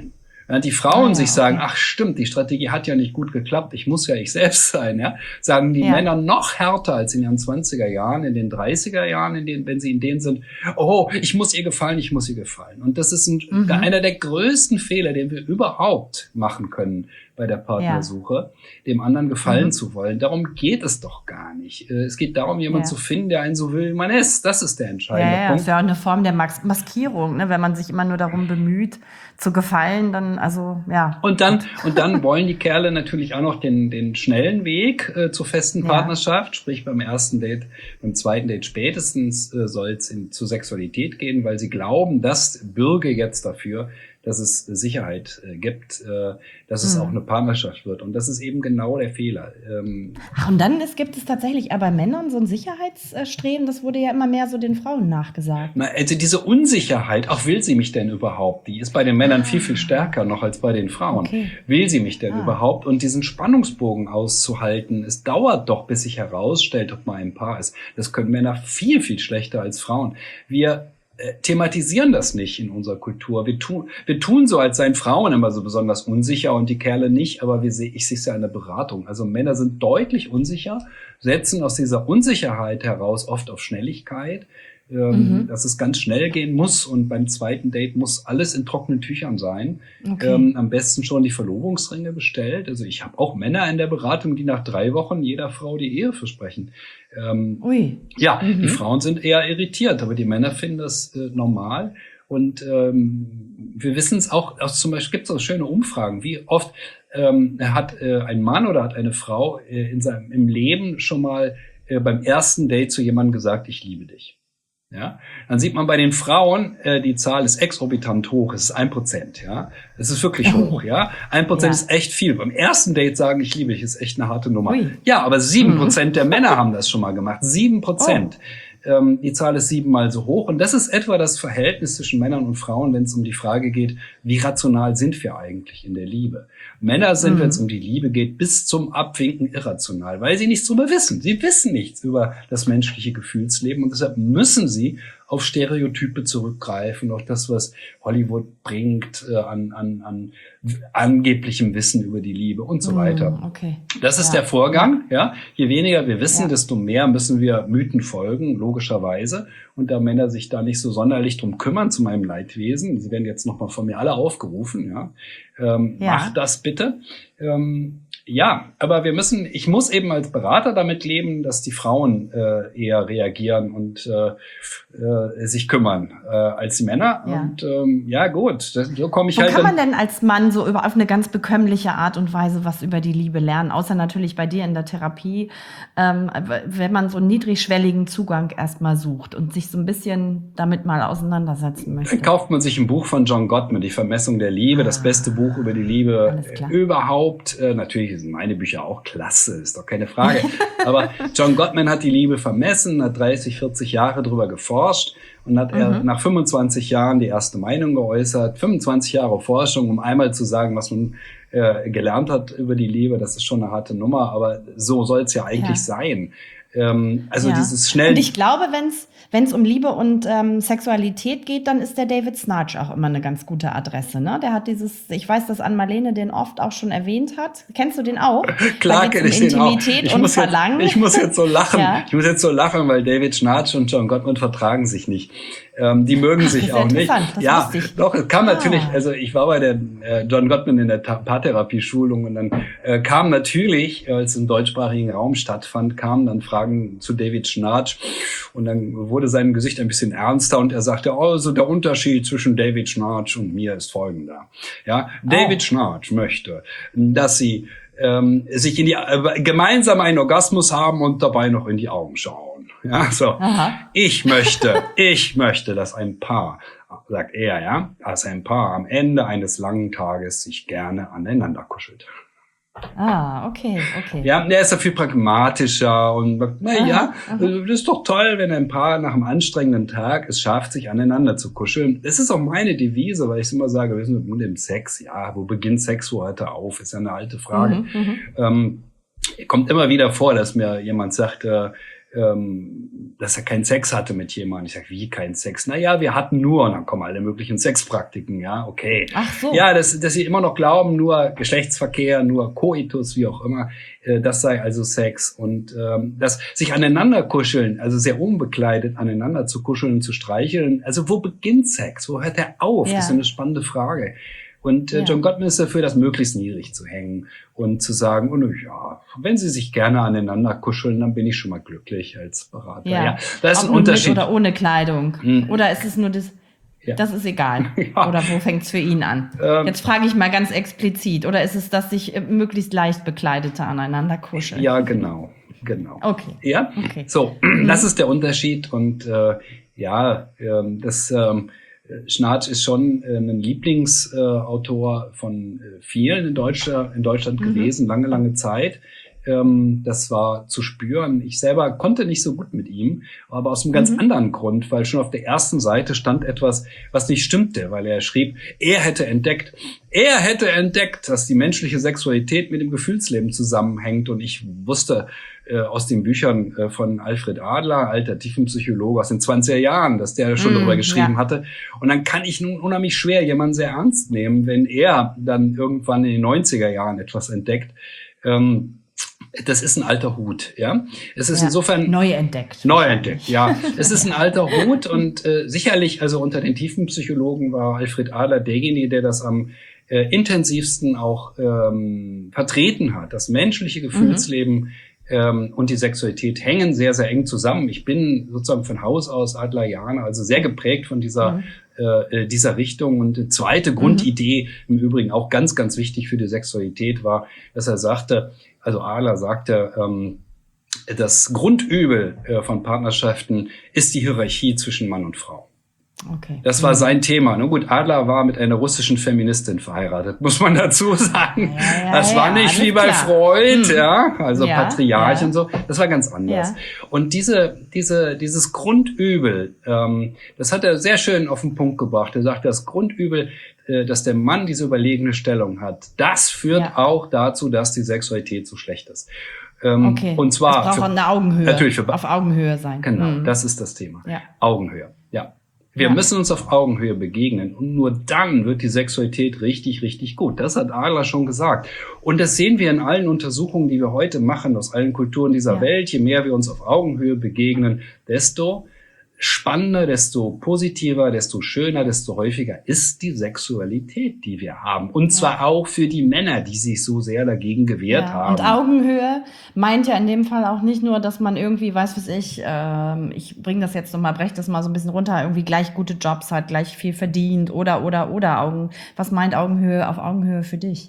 Während die Frauen Ah, sich ja, sagen, okay. ach stimmt, die Strategie hat ja nicht gut geklappt, ich muss ja ich selbst sein, ja, sagen die Ja. Männer noch härter als in ihren zwanziger Jahren, in den dreißiger Jahren, in denen, wenn sie in denen sind, oh, ich muss ihr gefallen, ich muss ihr gefallen. Und das ist ein, Mhm. einer der größten Fehler, den wir überhaupt machen können bei der Partnersuche, dem anderen gefallen Mhm. zu wollen. Darum geht es doch gar nicht. Äh, Es geht darum, jemanden Ja. zu finden, der einen so will, wie man ist. Das ist der Ja, entscheidende ja, ja, Punkt. ist ja auch eine Form der Mas Maskierung, ne? Wenn man sich immer nur darum bemüht, zu gefallen, dann, also, ja. Und dann, und dann wollen die Kerle natürlich auch noch den, den schnellen Weg äh, zur festen Ja. Partnerschaft. Sprich, beim ersten Date, beim zweiten Date spätestens äh, soll es in, zur Sexualität gehen, weil sie glauben, das bürge jetzt dafür, dass es Sicherheit äh, gibt, äh, dass es Mhm. auch eine Partnerschaft wird. Und das ist eben genau der Fehler. Ähm, Ach, und dann ist, gibt es tatsächlich aber bei Männern so ein Sicherheitsstreben, das wurde ja immer mehr so den Frauen nachgesagt. Na, also diese Unsicherheit, auch will sie mich denn überhaupt, die ist bei den Männern Ah. viel, viel stärker noch als bei den Frauen. Okay. Will sie mich denn Ah. überhaupt? Und diesen Spannungsbogen auszuhalten, es dauert doch, bis sich herausstellt, ob man ein Paar ist. Das können Männer viel, viel schlechter als Frauen. Wir äh, thematisieren das nicht in unserer Kultur. Wir tun, wir tun so, als seien Frauen immer so besonders unsicher und die Kerle nicht, aber wir seh, ich sehe es ja in der Beratung. Also Männer sind deutlich unsicher, setzen aus dieser Unsicherheit heraus oft auf Schnelligkeit, ähm, Mhm. dass es ganz schnell gehen muss und beim zweiten Date muss alles in trockenen Tüchern sein. Okay. Ähm, am besten schon die Verlobungsringe bestellt. Also ich habe auch Männer in der Beratung, die nach drei Wochen jeder Frau die Ehe versprechen. Ähm, Ui. ja, Mhm. die Frauen sind eher irritiert, aber die Männer finden das äh, normal. Und ähm, wir wissen es auch, auch zum Beispiel gibt es auch schöne Umfragen, wie oft ähm, hat äh, ein Mann oder hat eine Frau äh, in seinem im Leben schon mal äh, beim ersten Date zu jemandem gesagt, ich liebe dich. Ja, dann sieht man bei den Frauen, äh, die Zahl ist exorbitant hoch, es ist ein Prozent, ja. Es ist wirklich Oh. hoch, ja. Ein Prozent Ja. ist echt viel. Beim ersten Date sagen, ich liebe dich, ist echt eine harte Nummer. Ui. Ja, aber sieben Prozent der Männer haben das schon mal gemacht. Sieben Prozent. Ähm, die Zahl ist siebenmal so hoch. Und das ist etwa das Verhältnis zwischen Männern und Frauen, wenn es um die Frage geht, wie rational sind wir eigentlich in der Liebe? Männer sind, Mhm. wenn es um die Liebe geht, bis zum Abwinken irrational, weil sie nichts darüber wissen. Sie wissen nichts über das menschliche Gefühlsleben und deshalb müssen sie auf Stereotype zurückgreifen, auf das, was Hollywood bringt, äh, an, an, an angeblichem Wissen über die Liebe und so weiter. Mhm, okay. Das ist Ja. der Vorgang, ja. Je weniger wir wissen, Ja. desto mehr müssen wir Mythen folgen, logischerweise. Und da Männer sich da nicht so sonderlich drum kümmern, zu meinem Leidwesen, sie werden jetzt nochmal von mir alle aufgerufen, ja. Ähm, Ja. Macht das bitte. Ähm, ja, aber wir müssen, ich muss eben als Berater damit leben, dass die Frauen äh, eher reagieren und äh, äh, sich kümmern äh, als die Männer. Ja. Und ähm, ja, gut, das, so komme ich Wo halt kann dann. man denn als Mann so über, auf eine ganz bekömmliche Art und Weise was über die Liebe lernen? Außer natürlich bei dir in der Therapie, ähm, wenn man so einen niedrigschwelligen Zugang erstmal sucht und sich so ein bisschen damit mal auseinandersetzen möchte. Dann kauft man sich ein Buch von John Gottman, Die Vermessung der Liebe, das Ah. beste Buch über die Liebe Alles klar. äh, überhaupt. Äh, natürlich sind meine Bücher auch klasse, ist doch keine Frage. Aber John Gottman hat die Liebe vermessen, hat dreißig, vierzig Jahre drüber geforscht und hat er Mhm. nach fünfundzwanzig Jahren die erste Meinung geäußert. fünfundzwanzig Jahre Forschung, um einmal zu sagen, was man äh, gelernt hat über die Liebe, das ist schon eine harte Nummer, aber so soll es ja eigentlich Ja. sein. Ähm, also Ja. dieses schnell. Und ich glaube, wenn es wenn es um Liebe und ähm, Sexualität geht, dann ist der David Snarch auch immer eine ganz gute Adresse. Ne? Der hat dieses, ich weiß, dass Ann-Marlene den oft auch schon erwähnt hat. Kennst du den auch? Klar Da kenne geht's ich um den auch. Intimität Ich und muss, jetzt, Verlangen. ich muss jetzt so lachen. Ja. Ich muss jetzt so lachen, weil David Schnarch und John Gottman vertragen sich nicht. Ähm, die mögen Ach, sich das ist auch nicht. interessant, das Ja, wusste ich. doch, es kam Ah. natürlich, also ich war bei der äh, John Gottman in der Ta- Paartherapie-Schulung und dann äh, kam natürlich, als es im deutschsprachigen Raum stattfand, kamen dann Fragen zu David Schnarch und dann wurde sein Gesicht ein bisschen ernster und er sagte, also der Unterschied zwischen David Schnarch und mir ist folgender. Ja, David Oh. Schnarch möchte, dass sie ähm, sich in die äh, gemeinsam einen Orgasmus haben und dabei noch in die Augen schauen. Ja, so. Aha. Ich möchte, ich möchte, dass ein Paar, sagt er, ja, dass ein Paar am Ende eines langen Tages sich gerne aneinander kuschelt. Ah, okay, okay. Ja, der ist ja viel pragmatischer und na ja, Aha, aha. das ist doch toll, wenn ein Paar nach einem anstrengenden Tag es schafft, sich aneinander zu kuscheln. Das ist auch meine Devise, weil ich immer sage, wir sind nur im Sex. Ja, wo beginnt Sex, wo hört er auf? Ist ja eine alte Frage. Mhm, mhm. Ähm, kommt immer wieder vor, dass mir jemand sagt, äh, ähm, dass er keinen Sex hatte mit jemandem. Ich sage, wie keinen Sex? Naja, wir hatten nur, und dann kommen alle möglichen Sexpraktiken, ja, okay. Ach so. Ja, dass, dass sie immer noch glauben, nur Geschlechtsverkehr, nur Koitus, wie auch immer, äh, das sei also Sex. Und ähm, das sich aneinander kuscheln, also sehr unbekleidet aneinander zu kuscheln und zu streicheln, also wo beginnt Sex? Wo hört er auf? Ja. Das ist eine spannende Frage. Und äh, Ja. John Gottman ist dafür, das möglichst niedrig zu hängen und zu sagen, oh, ja, wenn sie sich gerne aneinander kuscheln, dann bin ich schon mal glücklich als Berater. Ja, Ja, da ist Ob ein nun Unterschied. Mit oder ohne Kleidung. Mhm. Oder ist es nur das, Ja. das ist egal. Ja. Oder wo fängt es für ihn an? Ähm. Jetzt frage ich mal ganz explizit. Oder ist es, dass sich äh, möglichst leicht Bekleidete aneinander kuscheln? Ja, genau, genau. Okay. Ja, Okay. so, das ist der Unterschied. Und äh, ja, ähm, das ähm, Schnarch ist schon äh, ein Lieblingsautor äh, von äh, vielen in, Deutscher, in Deutschland Mhm. gewesen, lange, lange Zeit. Ähm, das war zu spüren. Ich selber konnte nicht so gut mit ihm, aber aus einem ganz Mhm. anderen Grund, weil schon auf der ersten Seite stand etwas, was nicht stimmte, weil er schrieb, er hätte entdeckt, er hätte entdeckt, dass die menschliche Sexualität mit dem Gefühlsleben zusammenhängt. Und ich wusste äh, aus den Büchern äh, von Alfred Adler, alter Tiefenpsychologe aus den zwanziger Jahren, dass der schon Mm, darüber geschrieben ja. hatte. Und dann kann ich nun unheimlich schwer jemanden sehr ernst nehmen, wenn er dann irgendwann in den neunziger Jahren etwas entdeckt. Ähm, Das ist ein alter Hut, ja. Es ist Ja. insofern Neu entdeckt. neu entdeckt, ja. Es ist ein alter Hut und äh, sicherlich, also unter den Tiefenpsychologen war Alfred Adler derjenige, der das am äh, intensivsten auch ähm, vertreten hat. Das menschliche Gefühlsleben ähm, und die Sexualität hängen sehr, sehr eng zusammen. Ich bin sozusagen von Haus aus Adlerianer, also sehr geprägt von dieser Mhm. äh, dieser Richtung. Und die zweite Grundidee, im Übrigen auch ganz, ganz wichtig für die Sexualität, war, dass er sagte, also Adler sagte, ähm, das Grundübel äh, von Partnerschaften ist die Hierarchie zwischen Mann und Frau. Okay. Das war sein Thema. Nun gut, Adler war mit einer russischen Feministin verheiratet, muss man dazu sagen. Ja, ja, das war ja, nicht alles wie bei klar. Freud, Hm. ja, also Ja, Patriarch ja. und so. Das war ganz anders. Ja. Und diese, diese, dieses Grundübel, ähm, das hat er sehr schön auf den Punkt gebracht. Er sagt, das Grundübel, äh, dass der Mann diese überlegene Stellung hat, das führt Ja. auch dazu, dass die Sexualität so schlecht ist. Ähm, Okay. Und zwar es braucht für- eine Augenhöhe. Natürlich für- auf Augenhöhe sein. Genau, Mhm. das ist das Thema. Ja. Augenhöhe, ja. Wir Ja. müssen uns auf Augenhöhe begegnen und nur dann wird die Sexualität richtig, richtig gut. Das hat Adler schon gesagt. Und das sehen wir in allen Untersuchungen, die wir heute machen, aus allen Kulturen dieser Ja. Welt. Je mehr wir uns auf Augenhöhe begegnen, desto spannender, desto positiver, desto schöner, desto häufiger ist die Sexualität, die wir haben. Und zwar auch für die Männer, die sich so sehr dagegen gewehrt Ja, haben. und Augenhöhe meint ja in dem Fall auch nicht nur, dass man irgendwie, weiß was ich, ähm, ich bringe das jetzt nochmal, breche das mal so ein bisschen runter, irgendwie gleich gute Jobs hat, gleich viel verdient oder, oder, oder Augen. Was meint Augenhöhe auf Augenhöhe für dich?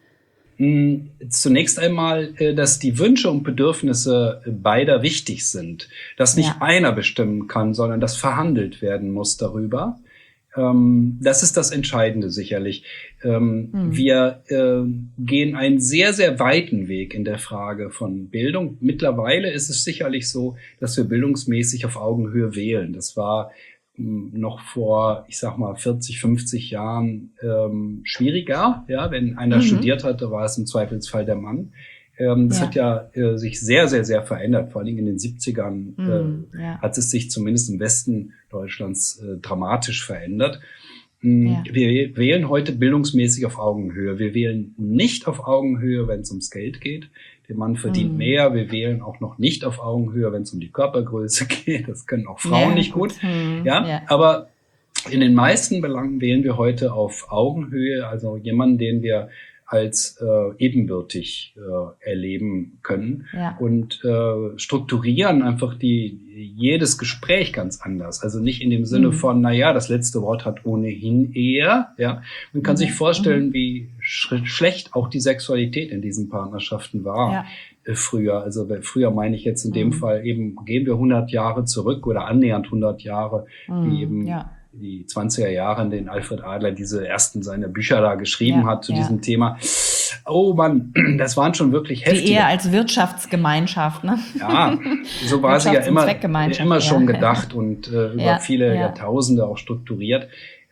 Mh, Zunächst einmal, äh, dass die Wünsche und Bedürfnisse beider wichtig sind. Dass nicht Ja. einer bestimmen kann, sondern dass verhandelt werden muss darüber. Ähm, Das ist das Entscheidende sicherlich. Ähm, Hm. Wir äh, gehen einen sehr, sehr weiten Weg in der Frage von Bildung. Mittlerweile ist es sicherlich so, dass wir bildungsmäßig auf Augenhöhe wählen. Das war mh, noch vor, ich sag mal, vierzig, fünfzig Jahren ähm, schwieriger. Ja, wenn einer Mhm. studiert hatte, war es im Zweifelsfall der Mann. Ähm, das Ja. hat ja äh, sich sehr, sehr, sehr verändert. Vor allen Dingen in den siebzigern Mhm, äh, ja. hat es sich zumindest im Westen Deutschlands äh, dramatisch verändert. Mm, Ja. Wir wählen heute bildungsmäßig auf Augenhöhe. Wir wählen nicht auf Augenhöhe, wenn es ums Geld geht. Der Mann verdient Mhm. mehr. Wir wählen auch noch nicht auf Augenhöhe, wenn es um die Körpergröße geht. Das können auch Frauen Ja, nicht gut. Hm, Ja, ja. aber in den meisten Belangen wählen wir heute auf Augenhöhe, also jemanden, den wir als äh, ebenbürtig äh, erleben können Ja. und äh, strukturieren einfach die jedes Gespräch ganz anders. Also nicht in dem Sinne Mhm. von, na ja, das letzte Wort hat ohnehin er. Ja, man kann Mhm. sich vorstellen, wie sch schlecht auch die Sexualität in diesen Partnerschaften war. Ja. äh, Früher, also bei- früher meine ich jetzt in dem Mhm. Fall eben, gehen wir hundert Jahre zurück oder annähernd hundert Jahre, Mhm, wie eben ja. die zwanziger Jahre, in denen Alfred Adler diese ersten seiner Bücher da geschrieben Ja, hat zu ja. diesem Thema. Oh Mann, das waren schon wirklich Die heftige. Ehe als Wirtschaftsgemeinschaft, ne? Ja, so war sie ja Wirtschafts- und immer, Zweckgemeinschaft, immer schon ja. gedacht und äh, über Ja, viele ja. Jahrtausende auch strukturiert.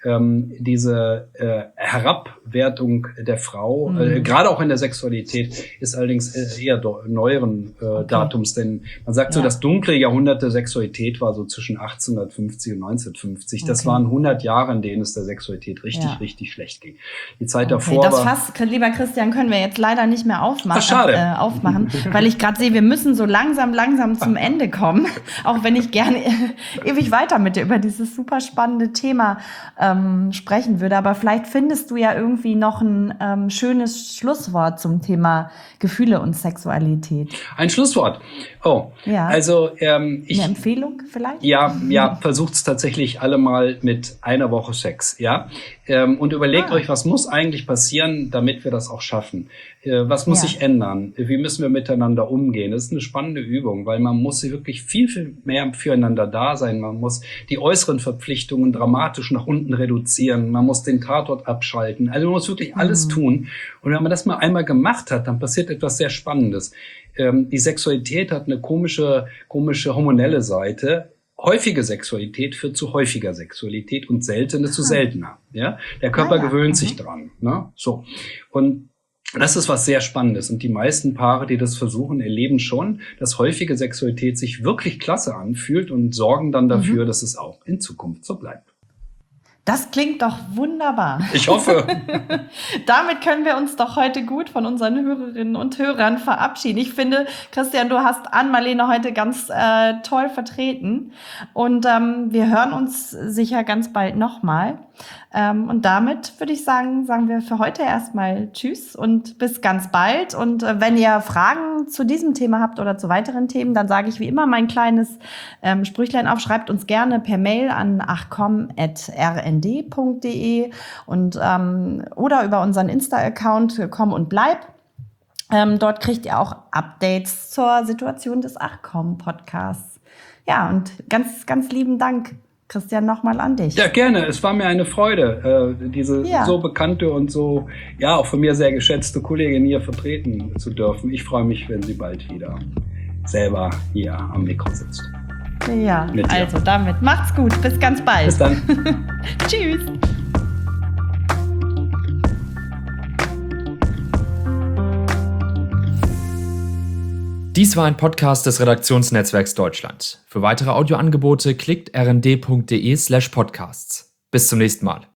ähm, diese äh, Herabwertung der Frau, mhm. äh, gerade auch in der Sexualität, ist allerdings äh, eher do- neueren äh, okay. Datums, denn man sagt ja. so, das dunkle Jahrhundert der Sexualität war so zwischen achtzehnhundertfünfzig und neunzehnhundertfünfzig. Okay. Das waren hundert Jahre, in denen es der Sexualität richtig, ja. richtig schlecht ging. Die Zeit okay. davor das war... Fass, lieber Christian, können wir jetzt leider nicht mehr aufmachen, Ach, schade. Äh, aufmachen, weil ich gerade sehe, wir müssen so langsam, langsam zum Ende kommen, auch wenn ich gerne ewig weiter mit dir über dieses super spannende Thema ähm, sprechen würde. Aber vielleicht findest du ja irgendwie noch ein ähm, schönes Schlusswort zum Thema Gefühle und Sexualität. Ein Schlusswort. Oh, ja. also ähm, ich... Eine Empfehlung vielleicht? Ja, ja, versucht es tatsächlich alle mal mit einer Woche Sex, ja. Ähm, und überlegt ah. euch, was muss eigentlich passieren, damit wir das auch schaffen? Äh, was muss ja. sich ändern? Wie müssen wir miteinander umgehen? Das ist eine spannende Übung, weil man muss wirklich viel, viel mehr füreinander da sein. Man muss die äußeren Verpflichtungen dramatisch nach unten reduzieren. Man muss den Tatort abschalten. Also man muss wirklich alles mhm. tun. Und wenn man das mal einmal gemacht hat, dann passiert etwas sehr Spannendes. Ähm, die Sexualität hat eine komische, komische hormonelle Seite. Häufige Sexualität führt zu häufiger Sexualität und seltene zu seltener. Ja, der Körper ah, ja. gewöhnt mhm. sich dran. Ne? So. Und das ist was sehr Spannendes. Und die meisten Paare, die das versuchen, erleben schon, dass häufige Sexualität sich wirklich klasse anfühlt und sorgen dann dafür, mhm. dass es auch in Zukunft so bleibt. Das klingt doch wunderbar. Ich hoffe. Damit können wir uns doch heute gut von unseren Hörerinnen und Hörern verabschieden. Ich finde, Christian, du hast Ann-Marlene heute ganz äh, toll vertreten. Und ähm, wir hören uns sicher ganz bald nochmal. Ähm, und damit würde ich sagen, sagen wir für heute erstmal Tschüss und bis ganz bald. Und äh, wenn ihr Fragen zu diesem Thema habt oder zu weiteren Themen, dann sage ich wie immer mein kleines ähm, Sprüchlein auf. Schreibt uns gerne per Mail an achcom at r n d punkt d e und ähm, oder über unseren Insta-Account komm und bleib. Ähm, dort kriegt ihr auch Updates zur Situation des Achcom-Podcasts. Ja, und ganz, ganz lieben Dank, Christian, nochmal an dich. Ja, gerne. Es war mir eine Freude, äh, diese ja. so bekannte und so, ja, auch von mir sehr geschätzte Kollegin hier vertreten zu dürfen. Ich freue mich, wenn sie bald wieder selber hier am Mikro sitzt. Ja, also damit macht's gut. Bis ganz bald. Bis dann. Tschüss. Dies war ein Podcast des Redaktionsnetzwerks Deutschland. Für weitere Audioangebote klickt r n d punkt d e slash podcasts. Bis zum nächsten Mal.